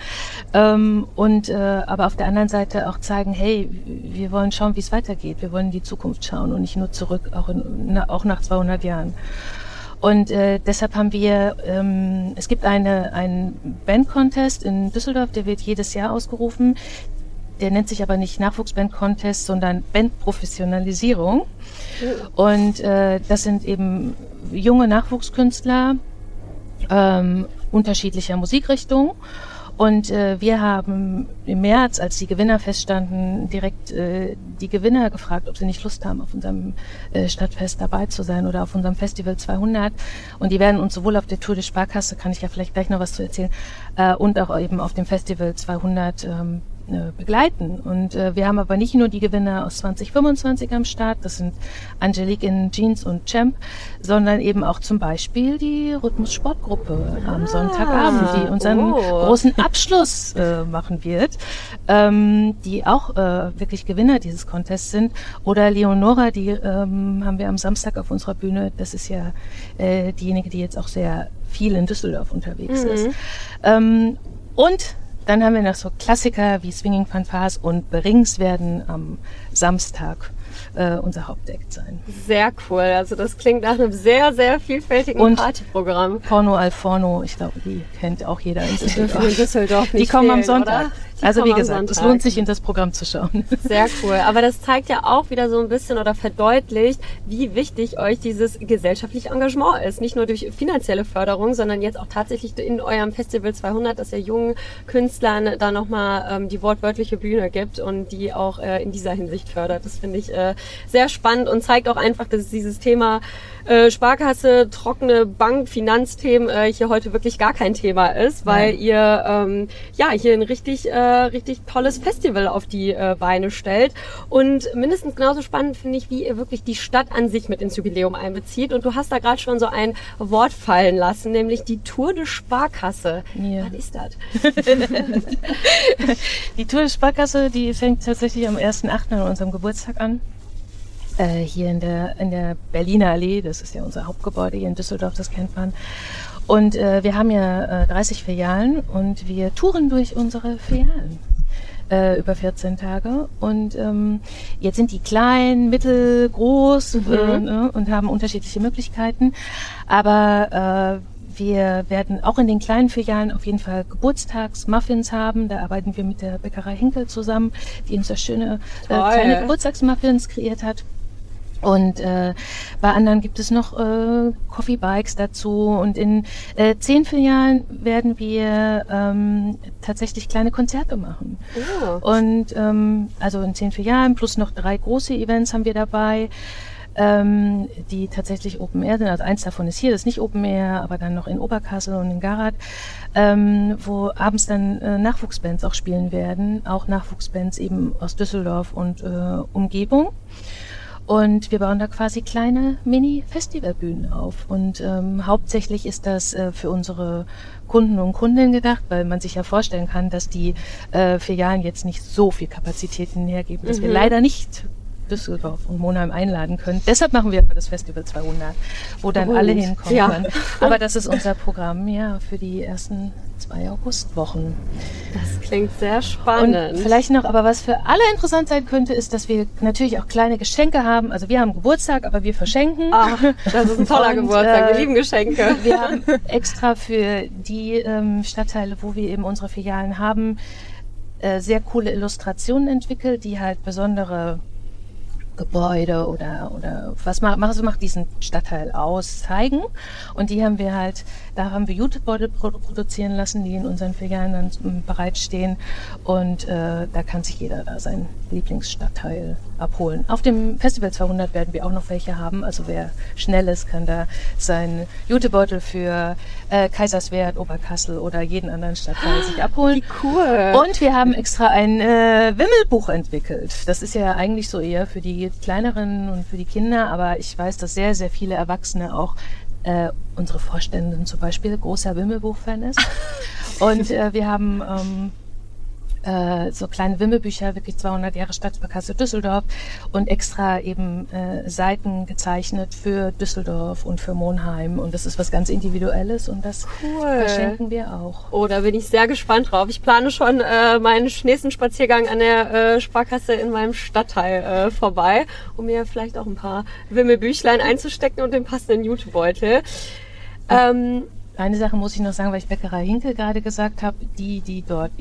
Aber auf der anderen Seite auch zeigen, hey, wir wollen schauen, wie es weitergeht. Wir wollen in die Zukunft schauen und nicht nur zurück, auch nach 200 Jahren. Und deshalb haben wir, es gibt einen Band-Contest in Düsseldorf, der wird jedes Jahr ausgerufen. Der nennt sich aber nicht Nachwuchsband-Contest, sondern Bandprofessionalisierung. Und das sind eben junge Nachwuchskünstler, unterschiedlicher Musikrichtungen. Und wir haben im März, als die Gewinner feststanden, direkt die Gewinner gefragt, ob sie nicht Lust haben, auf unserem Stadtfest dabei zu sein oder auf unserem Festival 200. Und die werden uns sowohl auf der Tour de Sparkasse, kann ich ja vielleicht gleich noch was zu erzählen, und auch eben auf dem Festival 200 begleiten. Und wir haben aber nicht nur die Gewinner aus 2025 am Start, das sind Angelique in Jeans und Champ, sondern eben auch zum Beispiel die Rhythmus-Sportgruppe am Sonntagabend, die unseren großen Abschluss machen wird, die auch wirklich Gewinner dieses Contests sind. Oder Leonora, die haben wir am Samstag auf unserer Bühne, das ist ja diejenige, die jetzt auch sehr viel in Düsseldorf unterwegs ist. Und dann haben wir noch so Klassiker wie Swinging Fanfares und Berings werden am Samstag unser Hauptact sein. Sehr cool. Also das klingt nach einem sehr, sehr vielfältigen und Partyprogramm. Porno al Forno, ich glaube, die kennt auch jeder in Düsseldorf. In Düsseldorf nicht die kommen fehlen, am Sonntag. Oder? Also wie gesagt, es lohnt sich, in das Programm zu schauen. Sehr cool. Aber das zeigt ja auch wieder so ein bisschen oder verdeutlicht, wie wichtig euch dieses gesellschaftliche Engagement ist. Nicht nur durch finanzielle Förderung, sondern jetzt auch tatsächlich in eurem Festival 200, dass ihr jungen Künstlern da nochmal die wortwörtliche Bühne gibt und die auch in dieser Hinsicht fördert. Das finde ich sehr spannend und zeigt auch einfach, dass dieses Thema Sparkasse, trockene Bank, Finanzthemen hier heute wirklich gar kein Thema ist, weil ihr hier ein richtig tolles Festival auf die Beine stellt. Und mindestens genauso spannend finde ich, wie ihr wirklich die Stadt an sich mit ins Jubiläum einbezieht. Und du hast da gerade schon so ein Wort fallen lassen, nämlich die Tour de Sparkasse. Ja. Was ist das? Die Tour de Sparkasse, die fängt tatsächlich am 1.8. an unserem Geburtstag an. Hier in der Berliner Allee, das ist ja unser Hauptgebäude hier in Düsseldorf, das kennt man. Und wir haben ja 30 Filialen und wir touren durch unsere Filialen über 14 Tage. Und jetzt sind die klein, mittel, groß und haben unterschiedliche Möglichkeiten. Aber wir werden auch in den kleinen Filialen auf jeden Fall Geburtstagsmuffins haben. Da arbeiten wir mit der Bäckerei Hinkel zusammen, die uns das schöne kleine Geburtstagsmuffins kreiert hat. Und bei anderen gibt es noch Coffee Bikes dazu. Und in 10 Filialen werden wir tatsächlich kleine Konzerte machen. Oh. Und also in 10 Filialen plus noch 3 große Events haben wir dabei, die tatsächlich Open Air sind. Also eins davon ist hier, das ist nicht Open Air, aber dann noch in Oberkassel und in Garath, wo abends dann Nachwuchsbands auch spielen werden. Auch Nachwuchsbands eben aus Düsseldorf und Umgebung. Und wir bauen da quasi kleine Mini-Festivalbühnen auf. Und hauptsächlich ist das für unsere Kunden und Kundinnen gedacht, weil man sich ja vorstellen kann, dass die Filialen jetzt nicht so viel Kapazitäten hergeben, dass wir leider nicht Düsseldorf und Monheim einladen können. Deshalb machen wir aber das Festival 200, wo dann alle hinkommen können. Aber das ist unser Programm für die ersten 2 Augustwochen. Das klingt sehr spannend. Und vielleicht noch, aber was für alle interessant sein könnte, ist, dass wir natürlich auch kleine Geschenke haben. Also wir haben Geburtstag, aber wir verschenken. Ach, das ist ein toller Geburtstag. Wir lieben Geschenke. Wir haben extra für die Stadtteile, wo wir eben unsere Filialen haben, sehr coole Illustrationen entwickelt, die halt besondere Gebäude oder was macht diesen Stadtteil aus, zeigen. Und die haben wir halt, da haben wir Jutebeutel produzieren lassen, die in unseren Filialen dann bereitstehen. Und da kann sich jeder da seinen Lieblingsstadtteil abholen. Auf dem Festival 200 werden wir auch noch welche haben. Also wer schnell ist, kann da seinen Jutebeutel für Kaiserswerth, Oberkassel oder jeden anderen Stadtteil sich abholen. Wie cool! Und wir haben extra ein Wimmelbuch entwickelt. Das ist ja eigentlich so eher für die Kleineren und für die Kinder, aber ich weiß, dass sehr, sehr viele Erwachsene auch unsere Vorständin zum Beispiel großer Wimmelbuch-Fan ist. Und wir haben so kleine Wimmelbücher, wirklich 200 Jahre Stadtsparkasse Düsseldorf und extra eben Seiten gezeichnet für Düsseldorf und für Monheim. Und das ist was ganz Individuelles und das verschenken wir auch. Oh, da bin ich sehr gespannt drauf. Ich plane schon meinen nächsten Spaziergang an der Sparkasse in meinem Stadtteil vorbei, um mir vielleicht auch ein paar Wimmelbüchlein einzustecken und den passenden Jutebeutel. Eine Sache muss ich noch sagen, weil ich Bäckerei Hinkel gerade gesagt habe, die dort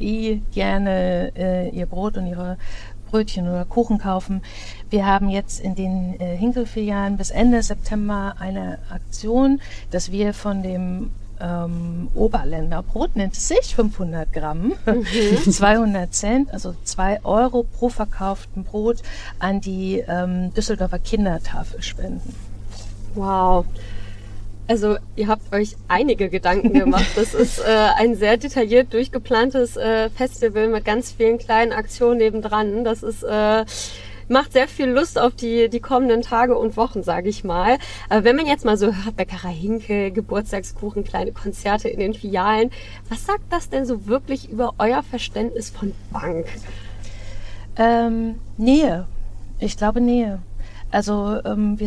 gerne ihr Brot und ihre Brötchen oder Kuchen kaufen. Wir haben jetzt in den Hinkel-Filialen bis Ende September eine Aktion, dass wir von dem Oberländer Brot nennt es sich, 500 Gramm, 200 Cent, also 2 Euro pro verkauften Brot an die Düsseldorfer Kindertafel spenden. Wow. Also ihr habt euch einige Gedanken gemacht. Das ist ein sehr detailliert durchgeplantes Festival mit ganz vielen kleinen Aktionen nebendran. Das ist macht sehr viel Lust auf die kommenden Tage und Wochen, sage ich mal. Aber wenn man jetzt mal so hört, Bäckerei Hinkel, Geburtstagskuchen, kleine Konzerte in den Filialen, was sagt das denn so wirklich über euer Verständnis von Bank? Nähe. Ich glaube Nähe. Also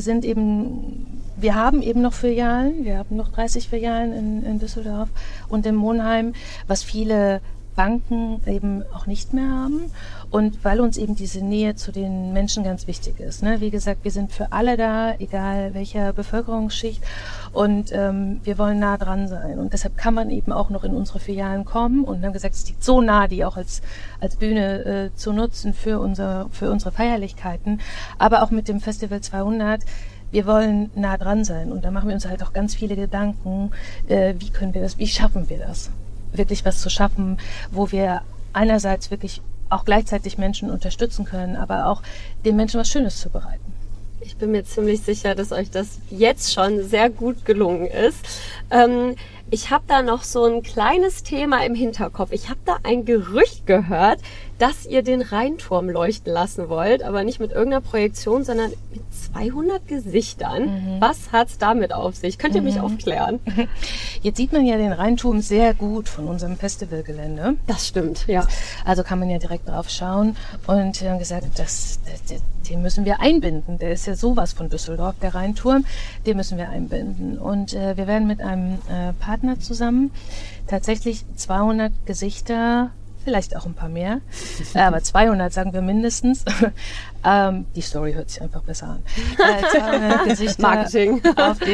wir haben eben noch Filialen, wir haben noch 30 Filialen in Düsseldorf und in Monheim, was viele Banken eben auch nicht mehr haben und weil uns eben diese Nähe zu den Menschen ganz wichtig ist. Ne? Wie gesagt, wir sind für alle da, egal welcher Bevölkerungsschicht und wir wollen nah dran sein und deshalb kann man eben auch noch in unsere Filialen kommen und haben gesagt, es liegt so nah, die auch als Bühne zu nutzen für unsere Feierlichkeiten, aber auch mit dem Festival 200. Wir wollen nah dran sein und da machen wir uns halt auch ganz viele Gedanken, wie schaffen wir das? Wirklich was zu schaffen, wo wir einerseits wirklich auch gleichzeitig Menschen unterstützen können, aber auch den Menschen was Schönes zu bereiten. Ich bin mir ziemlich sicher, dass euch das jetzt schon sehr gut gelungen ist. Ich habe da noch so ein kleines Thema im Hinterkopf. Ich habe da ein Gerücht gehört, dass ihr den Rheinturm leuchten lassen wollt, aber nicht mit irgendeiner Projektion, sondern mit 200 Gesichtern. Was hat's damit auf sich? Könnt ihr mich aufklären? Jetzt sieht man ja den Rheinturm sehr gut von unserem Festivalgelände. Das stimmt, ja. Also kann man ja direkt drauf schauen und wir haben gesagt, den müssen wir einbinden. Der ist ja sowas von Düsseldorf, der Rheinturm. Den müssen wir einbinden. Und wir werden mit einem Partner zusammen tatsächlich 200 Gesichter, vielleicht auch ein paar mehr, aber 200 sagen wir mindestens. Die Story hört sich einfach besser an. 200 Gesichter Marketing.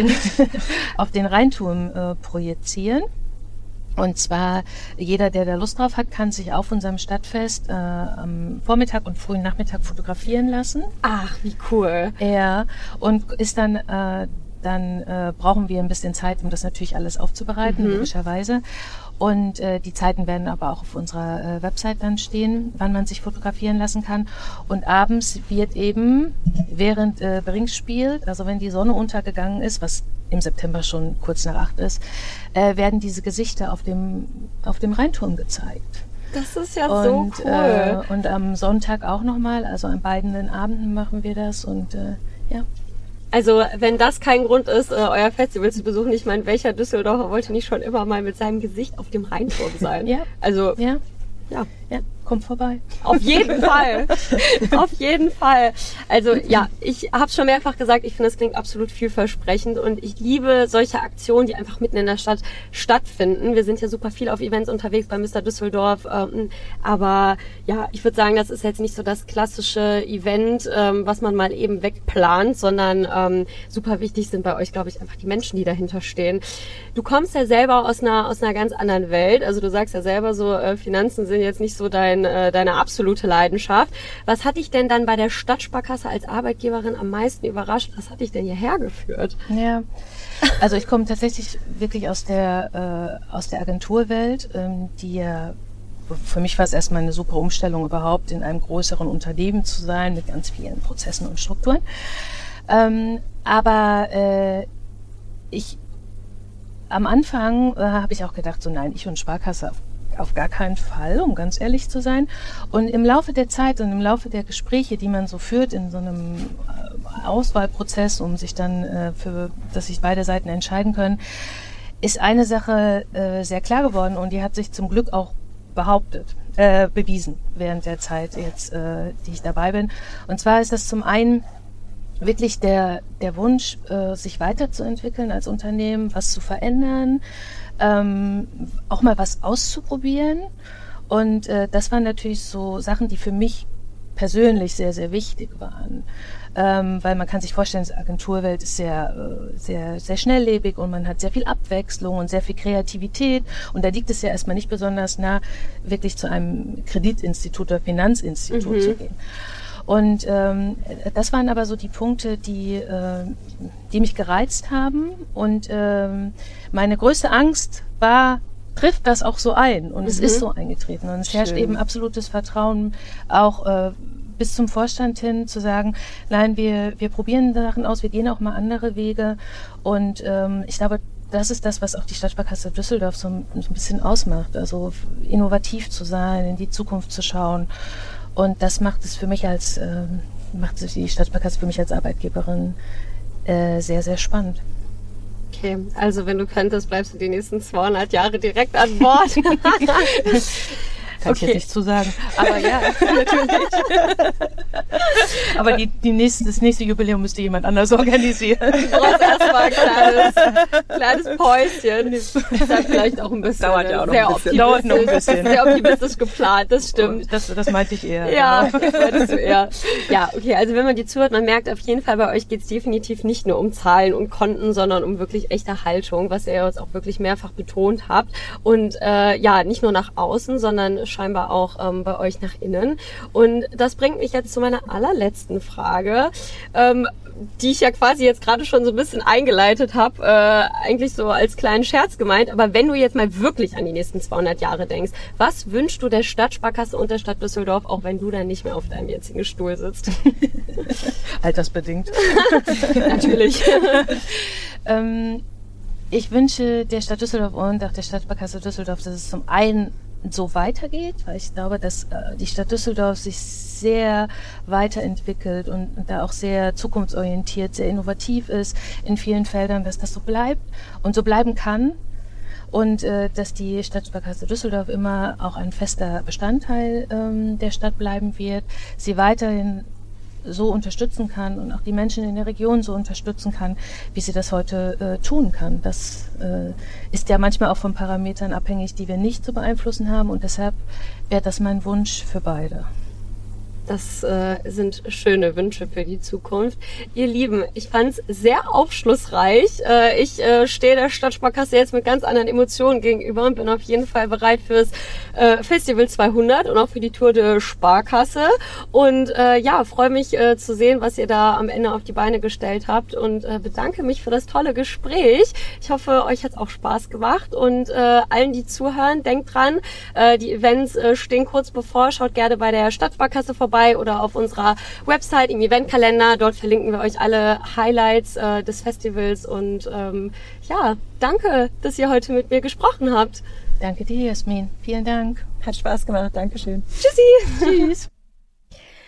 auf den Rheinturm projizieren. Und zwar, jeder, der da Lust drauf hat, kann sich auf unserem Stadtfest am Vormittag und frühen Nachmittag fotografieren lassen. Ach, wie cool. Ja, und ist dann brauchen wir ein bisschen Zeit, um das natürlich alles aufzubereiten, logischerweise. Und die Zeiten werden aber auch auf unserer Website dann stehen, wann man sich fotografieren lassen kann. Und abends wird eben, während Brings spielt, also wenn die Sonne untergegangen ist, was im September schon kurz nach 8 ist, werden diese Gesichter auf dem Rheinturm gezeigt. Das ist ja so cool. Und am Sonntag auch nochmal, also an beiden Abenden machen wir das und Ja. Also, wenn das kein Grund ist, euer Festival zu besuchen, ich meine, welcher Düsseldorfer wollte nicht schon immer mal mit seinem Gesicht auf dem Rheinturm sein? Ja. Also, ja. Ja. Ja, kommt vorbei. Auf jeden Fall. Auf jeden Fall. Also ja, ich habe schon mehrfach gesagt, ich finde, das klingt absolut vielversprechend und ich liebe solche Aktionen, die einfach mitten in der Stadt stattfinden. Wir sind ja super viel auf Events unterwegs bei Mr. Düsseldorf, aber ja, ich würde sagen, das ist jetzt nicht so das klassische Event, was man mal eben wegplant, sondern super wichtig sind bei euch, glaube ich, einfach die Menschen, die dahinter stehen. Du kommst ja selber aus einer ganz anderen Welt, also du sagst ja selber so, Finanzen sind jetzt nicht so deine absolute Leidenschaft. Was hat dich denn dann bei der Stadtsparkasse als Arbeitgeberin am meisten überrascht? Was hat dich denn hierher geführt? Ja, also ich komme tatsächlich wirklich aus der Agenturwelt, die ja, für mich war es erstmal eine super Umstellung überhaupt, in einem größeren Unternehmen zu sein, mit ganz vielen Prozessen und Strukturen. Aber am Anfang habe ich auch gedacht, so nein, ich und Sparkasse auf gar keinen Fall, um ganz ehrlich zu sein. Und im Laufe der Zeit und im Laufe der Gespräche, die man so führt in so einem Auswahlprozess, um sich dann dass sich beide Seiten entscheiden können, ist eine Sache sehr klar geworden und die hat sich zum Glück auch bewiesen während der Zeit jetzt, die ich dabei bin. Und zwar ist das zum einen wirklich der Wunsch, sich weiterzuentwickeln als Unternehmen, was zu verändern, auch mal was auszuprobieren. Und das waren natürlich so Sachen, die für mich persönlich sehr, sehr wichtig waren. Weil man kann sich vorstellen, die Agenturwelt ist sehr, sehr, sehr schnelllebig und man hat sehr viel Abwechslung und sehr viel Kreativität. Und da liegt es ja erstmal nicht besonders nah, wirklich zu einem Kreditinstitut oder Finanzinstitut zu gehen. Und das waren aber so die Punkte, die mich gereizt haben. Und meine größte Angst war, trifft das auch so ein? Und es ist so eingetreten. Und es herrscht eben absolutes Vertrauen, auch bis zum Vorstand hin zu sagen, nein, wir probieren Sachen aus, wir gehen auch mal andere Wege. Und ich glaube, das ist das, was auch die Stadtsparkasse Düsseldorf so ein bisschen ausmacht. Also innovativ zu sein, in die Zukunft zu schauen. Und das macht es für mich macht die Stadtsparkasse für mich als Arbeitgeberin sehr, sehr spannend. Okay, also wenn du könntest, bleibst du die nächsten 200 Jahre direkt an Bord. Kann ich jetzt nicht zu sagen. Aber ja, natürlich. Aber das nächste Jubiläum müsste jemand anders organisieren. Du brauchst erstmal ein kleines Päuschen. Das hat vielleicht auch ein bisschen. Dauert ja auch noch ein bisschen. Sehr optimistisch geplant, das stimmt. Das meinte ich eher. Ja, das meintest du eher. Ja, okay, also wenn man dir zuhört, man merkt auf jeden Fall, bei euch geht es definitiv nicht nur um Zahlen und Konten, sondern um wirklich echte Haltung, was ihr jetzt auch wirklich mehrfach betont habt. Und ja, nicht nur nach außen, sondern scheinbar auch bei euch nach innen. Und das bringt mich jetzt zu meiner allerletzten Frage, die ich ja quasi jetzt gerade schon so ein bisschen eingeleitet habe, eigentlich so als kleinen Scherz gemeint. Aber wenn du jetzt mal wirklich an die nächsten 200 Jahre denkst, was wünschst du der Stadtsparkasse und der Stadt Düsseldorf, auch wenn du dann nicht mehr auf deinem jetzigen Stuhl sitzt? Altersbedingt. Natürlich. Ich wünsche der Stadt Düsseldorf und auch der Stadtsparkasse Düsseldorf, dass es zum einen so weitergeht, weil ich glaube, dass die Stadt Düsseldorf sich sehr weiterentwickelt und da auch sehr zukunftsorientiert, sehr innovativ ist in vielen Feldern, dass das so bleibt und so bleiben kann und dass die Stadtsparkasse Düsseldorf immer auch ein fester Bestandteil der Stadt bleiben wird, sie weiterhin so unterstützen kann und auch die Menschen in der Region so unterstützen kann, wie sie das heute tun kann. Das ist ja manchmal auch von Parametern abhängig, die wir nicht zu beeinflussen haben und deshalb wäre das mein Wunsch für beide. Das sind schöne Wünsche für die Zukunft. Ihr Lieben, ich fand's sehr aufschlussreich. Ich stehe der Stadtsparkasse jetzt mit ganz anderen Emotionen gegenüber und bin auf jeden Fall bereit fürs Festival 200 und auch für die Tour de Sparkasse. Und ja, freue mich zu sehen, was ihr da am Ende auf die Beine gestellt habt und bedanke mich für das tolle Gespräch. Ich hoffe, euch hat's auch Spaß gemacht und allen, die zuhören, denkt dran, die Events stehen kurz bevor. Schaut gerne bei der Stadtsparkasse vorbei oder auf unserer Website im Eventkalender. Dort verlinken wir euch alle Highlights des Festivals und ja, danke, dass ihr heute mit mir gesprochen habt. Danke dir, Jasmin. Vielen Dank. Hat Spaß gemacht. Dankeschön. Tschüssi. Tschüss.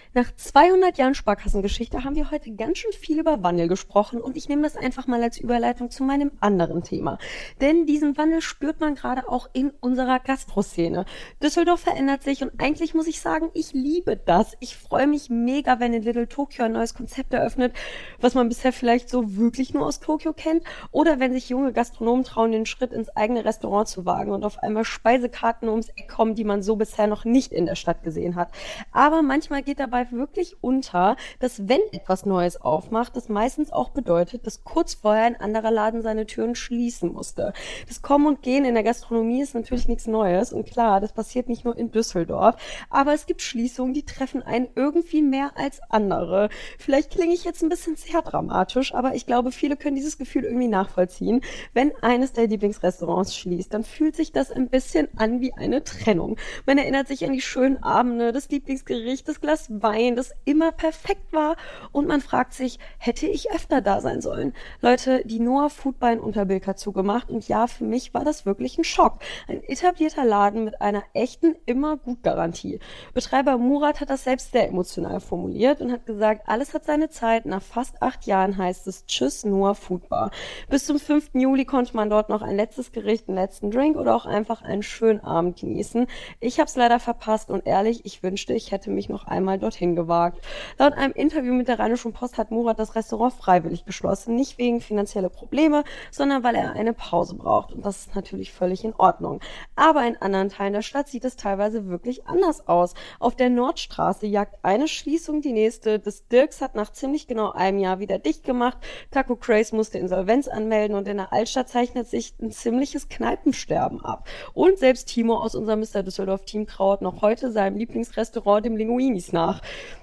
Nach 200 Jahren Sparkassengeschichte haben wir heute ganz schön viel über Wandel gesprochen und ich nehme das einfach mal als Überleitung zu meinem anderen Thema. Denn diesen Wandel spürt man gerade auch in unserer Gastroszene. Düsseldorf verändert sich und eigentlich muss ich sagen, ich liebe das. Ich freue mich mega, wenn in Little Tokyo ein neues Konzept eröffnet, was man bisher vielleicht so wirklich nur aus Tokio kennt, oder wenn sich junge Gastronomen trauen, den Schritt ins eigene Restaurant zu wagen und auf einmal Speisekarten ums Eck kommen, die man so bisher noch nicht in der Stadt gesehen hat. Aber manchmal geht dabei wirklich unter, dass wenn etwas Neues aufmacht, das meistens auch bedeutet, dass kurz vorher ein anderer Laden seine Türen schließen musste. Das Kommen und Gehen in der Gastronomie ist natürlich nichts Neues und klar, das passiert nicht nur in Düsseldorf, aber es gibt Schließungen, die treffen einen irgendwie mehr als andere. Vielleicht klinge ich jetzt ein bisschen sehr dramatisch, aber ich glaube, viele können dieses Gefühl irgendwie nachvollziehen. Wenn eines der Lieblingsrestaurants schließt, dann fühlt sich das ein bisschen an wie eine Trennung. Man erinnert sich an die schönen Abende, das Lieblingsgericht, das Glas Wein, das immer perfekt war und man fragt sich, hätte ich öfter da sein sollen? Leute, die Noah Food Bar in Unterbilk hat zugemacht und ja, für mich war das wirklich ein Schock. Ein etablierter Laden mit einer echten Immer-Gut-Garantie. Betreiber Murat hat das selbst sehr emotional formuliert und hat gesagt, alles hat seine Zeit. Nach fast 8 Jahren heißt es Tschüss Noah Food Bar. Bis zum 5. Juli konnte man dort noch ein letztes Gericht, einen letzten Drink oder auch einfach einen schönen Abend genießen. Ich habe es leider verpasst und ehrlich, ich wünschte, ich hätte mich noch einmal dorthin gewagt. Laut einem Interview mit der Rheinischen Post hat Murat das Restaurant freiwillig geschlossen, nicht wegen finanzieller Probleme, sondern weil er eine Pause braucht und das ist natürlich völlig in Ordnung. Aber in anderen Teilen der Stadt sieht es teilweise wirklich anders aus. Auf der Nordstraße jagt eine Schließung die nächste. Das Dirks hat nach ziemlich genau einem Jahr wieder dicht gemacht. Taco Craze musste Insolvenz anmelden und in der Altstadt zeichnet sich ein ziemliches Kneipensterben ab. Und selbst Timo aus unserem Mr. Düsseldorf-Team trauert noch heute seinem Lieblingsrestaurant, dem Linguinis, nach.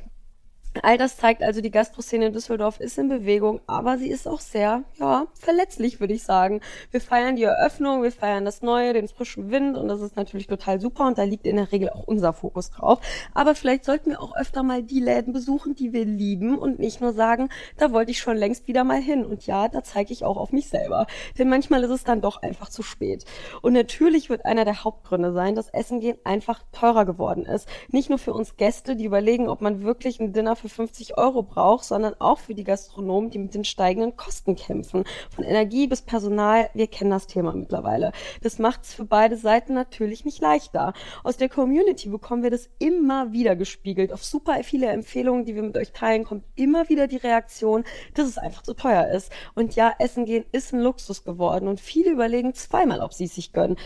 All das zeigt also, die Gastroszene in Düsseldorf ist in Bewegung, aber sie ist auch sehr, verletzlich, würde ich sagen. Wir feiern die Eröffnung, wir feiern das Neue, den frischen Wind und das ist natürlich total super und da liegt in der Regel auch unser Fokus drauf. Aber vielleicht sollten wir auch öfter mal die Läden besuchen, die wir lieben und nicht nur sagen, da wollte ich schon längst wieder mal hin. Und ja, da zeige ich auch auf mich selber. Denn manchmal ist es dann doch einfach zu spät. Und natürlich wird einer der Hauptgründe sein, dass Essen gehen einfach teurer geworden ist. Nicht nur für uns Gäste, die überlegen, ob man wirklich ein Dinner für 50 € braucht, sondern auch für die Gastronomen, die mit den steigenden Kosten kämpfen. Von Energie bis Personal, wir kennen das Thema mittlerweile. Das macht es für beide Seiten natürlich nicht leichter. Aus der Community bekommen wir das immer wieder gespiegelt. Auf super viele Empfehlungen, die wir mit euch teilen, kommt immer wieder die Reaktion, dass es einfach zu teuer ist. Und ja, Essen gehen ist ein Luxus geworden und viele überlegen zweimal, ob sie es sich gönnen.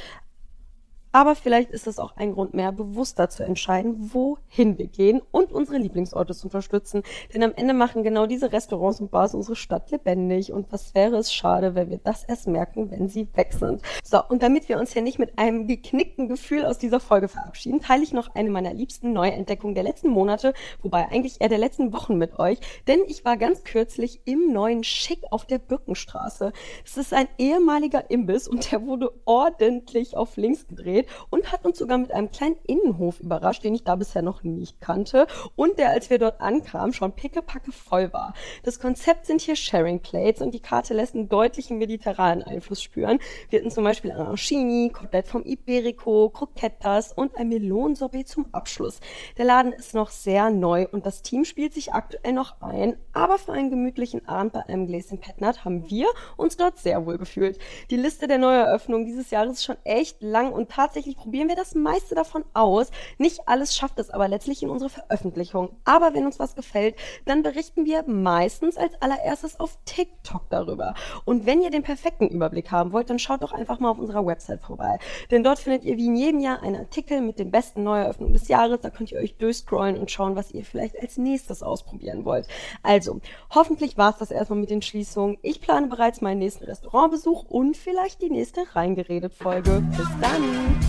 Aber vielleicht ist es auch ein Grund mehr, bewusster zu entscheiden, wohin wir gehen und unsere Lieblingsorte zu unterstützen. Denn am Ende machen genau diese Restaurants und Bars unsere Stadt lebendig. Und was wäre es schade, wenn wir das erst merken, wenn sie weg sind. So, und damit wir uns hier nicht mit einem geknickten Gefühl aus dieser Folge verabschieden, teile ich noch eine meiner liebsten Neuentdeckungen der letzten Monate, wobei eigentlich eher der letzten Wochen mit euch. Denn ich war ganz kürzlich im neuen Schick auf der Birkenstraße. Es ist ein ehemaliger Imbiss und der wurde ordentlich auf links gedreht und hat uns sogar mit einem kleinen Innenhof überrascht, den ich da bisher noch nicht kannte und der, als wir dort ankamen, schon pickepacke voll war. Das Konzept sind hier Sharing Plates und die Karte lässt einen deutlichen mediterranen Einfluss spüren. Wir hatten zum Beispiel Arancini, Kotelett vom Iberico, Croquetas und ein Melonsorbet zum Abschluss. Der Laden ist noch sehr neu und das Team spielt sich aktuell noch ein, aber für einen gemütlichen Abend bei einem Gläschen Petnat haben wir uns dort sehr wohl gefühlt. Die Liste der Neueröffnungen dieses Jahres ist schon echt lang und tatsächlich probieren wir das meiste davon aus. Nicht alles schafft es aber letztlich in unsere Veröffentlichung. Aber wenn uns was gefällt, dann berichten wir meistens als allererstes auf TikTok darüber. Und wenn ihr den perfekten Überblick haben wollt, dann schaut doch einfach mal auf unserer Website vorbei. Denn dort findet ihr wie in jedem Jahr einen Artikel mit den besten Neueröffnungen des Jahres. Da könnt ihr euch durchscrollen und schauen, was ihr vielleicht als nächstes ausprobieren wollt. Also, hoffentlich war es das erstmal mit den Schließungen. Ich plane bereits meinen nächsten Restaurantbesuch und vielleicht die nächste Reingeredet-Folge. Bis dann!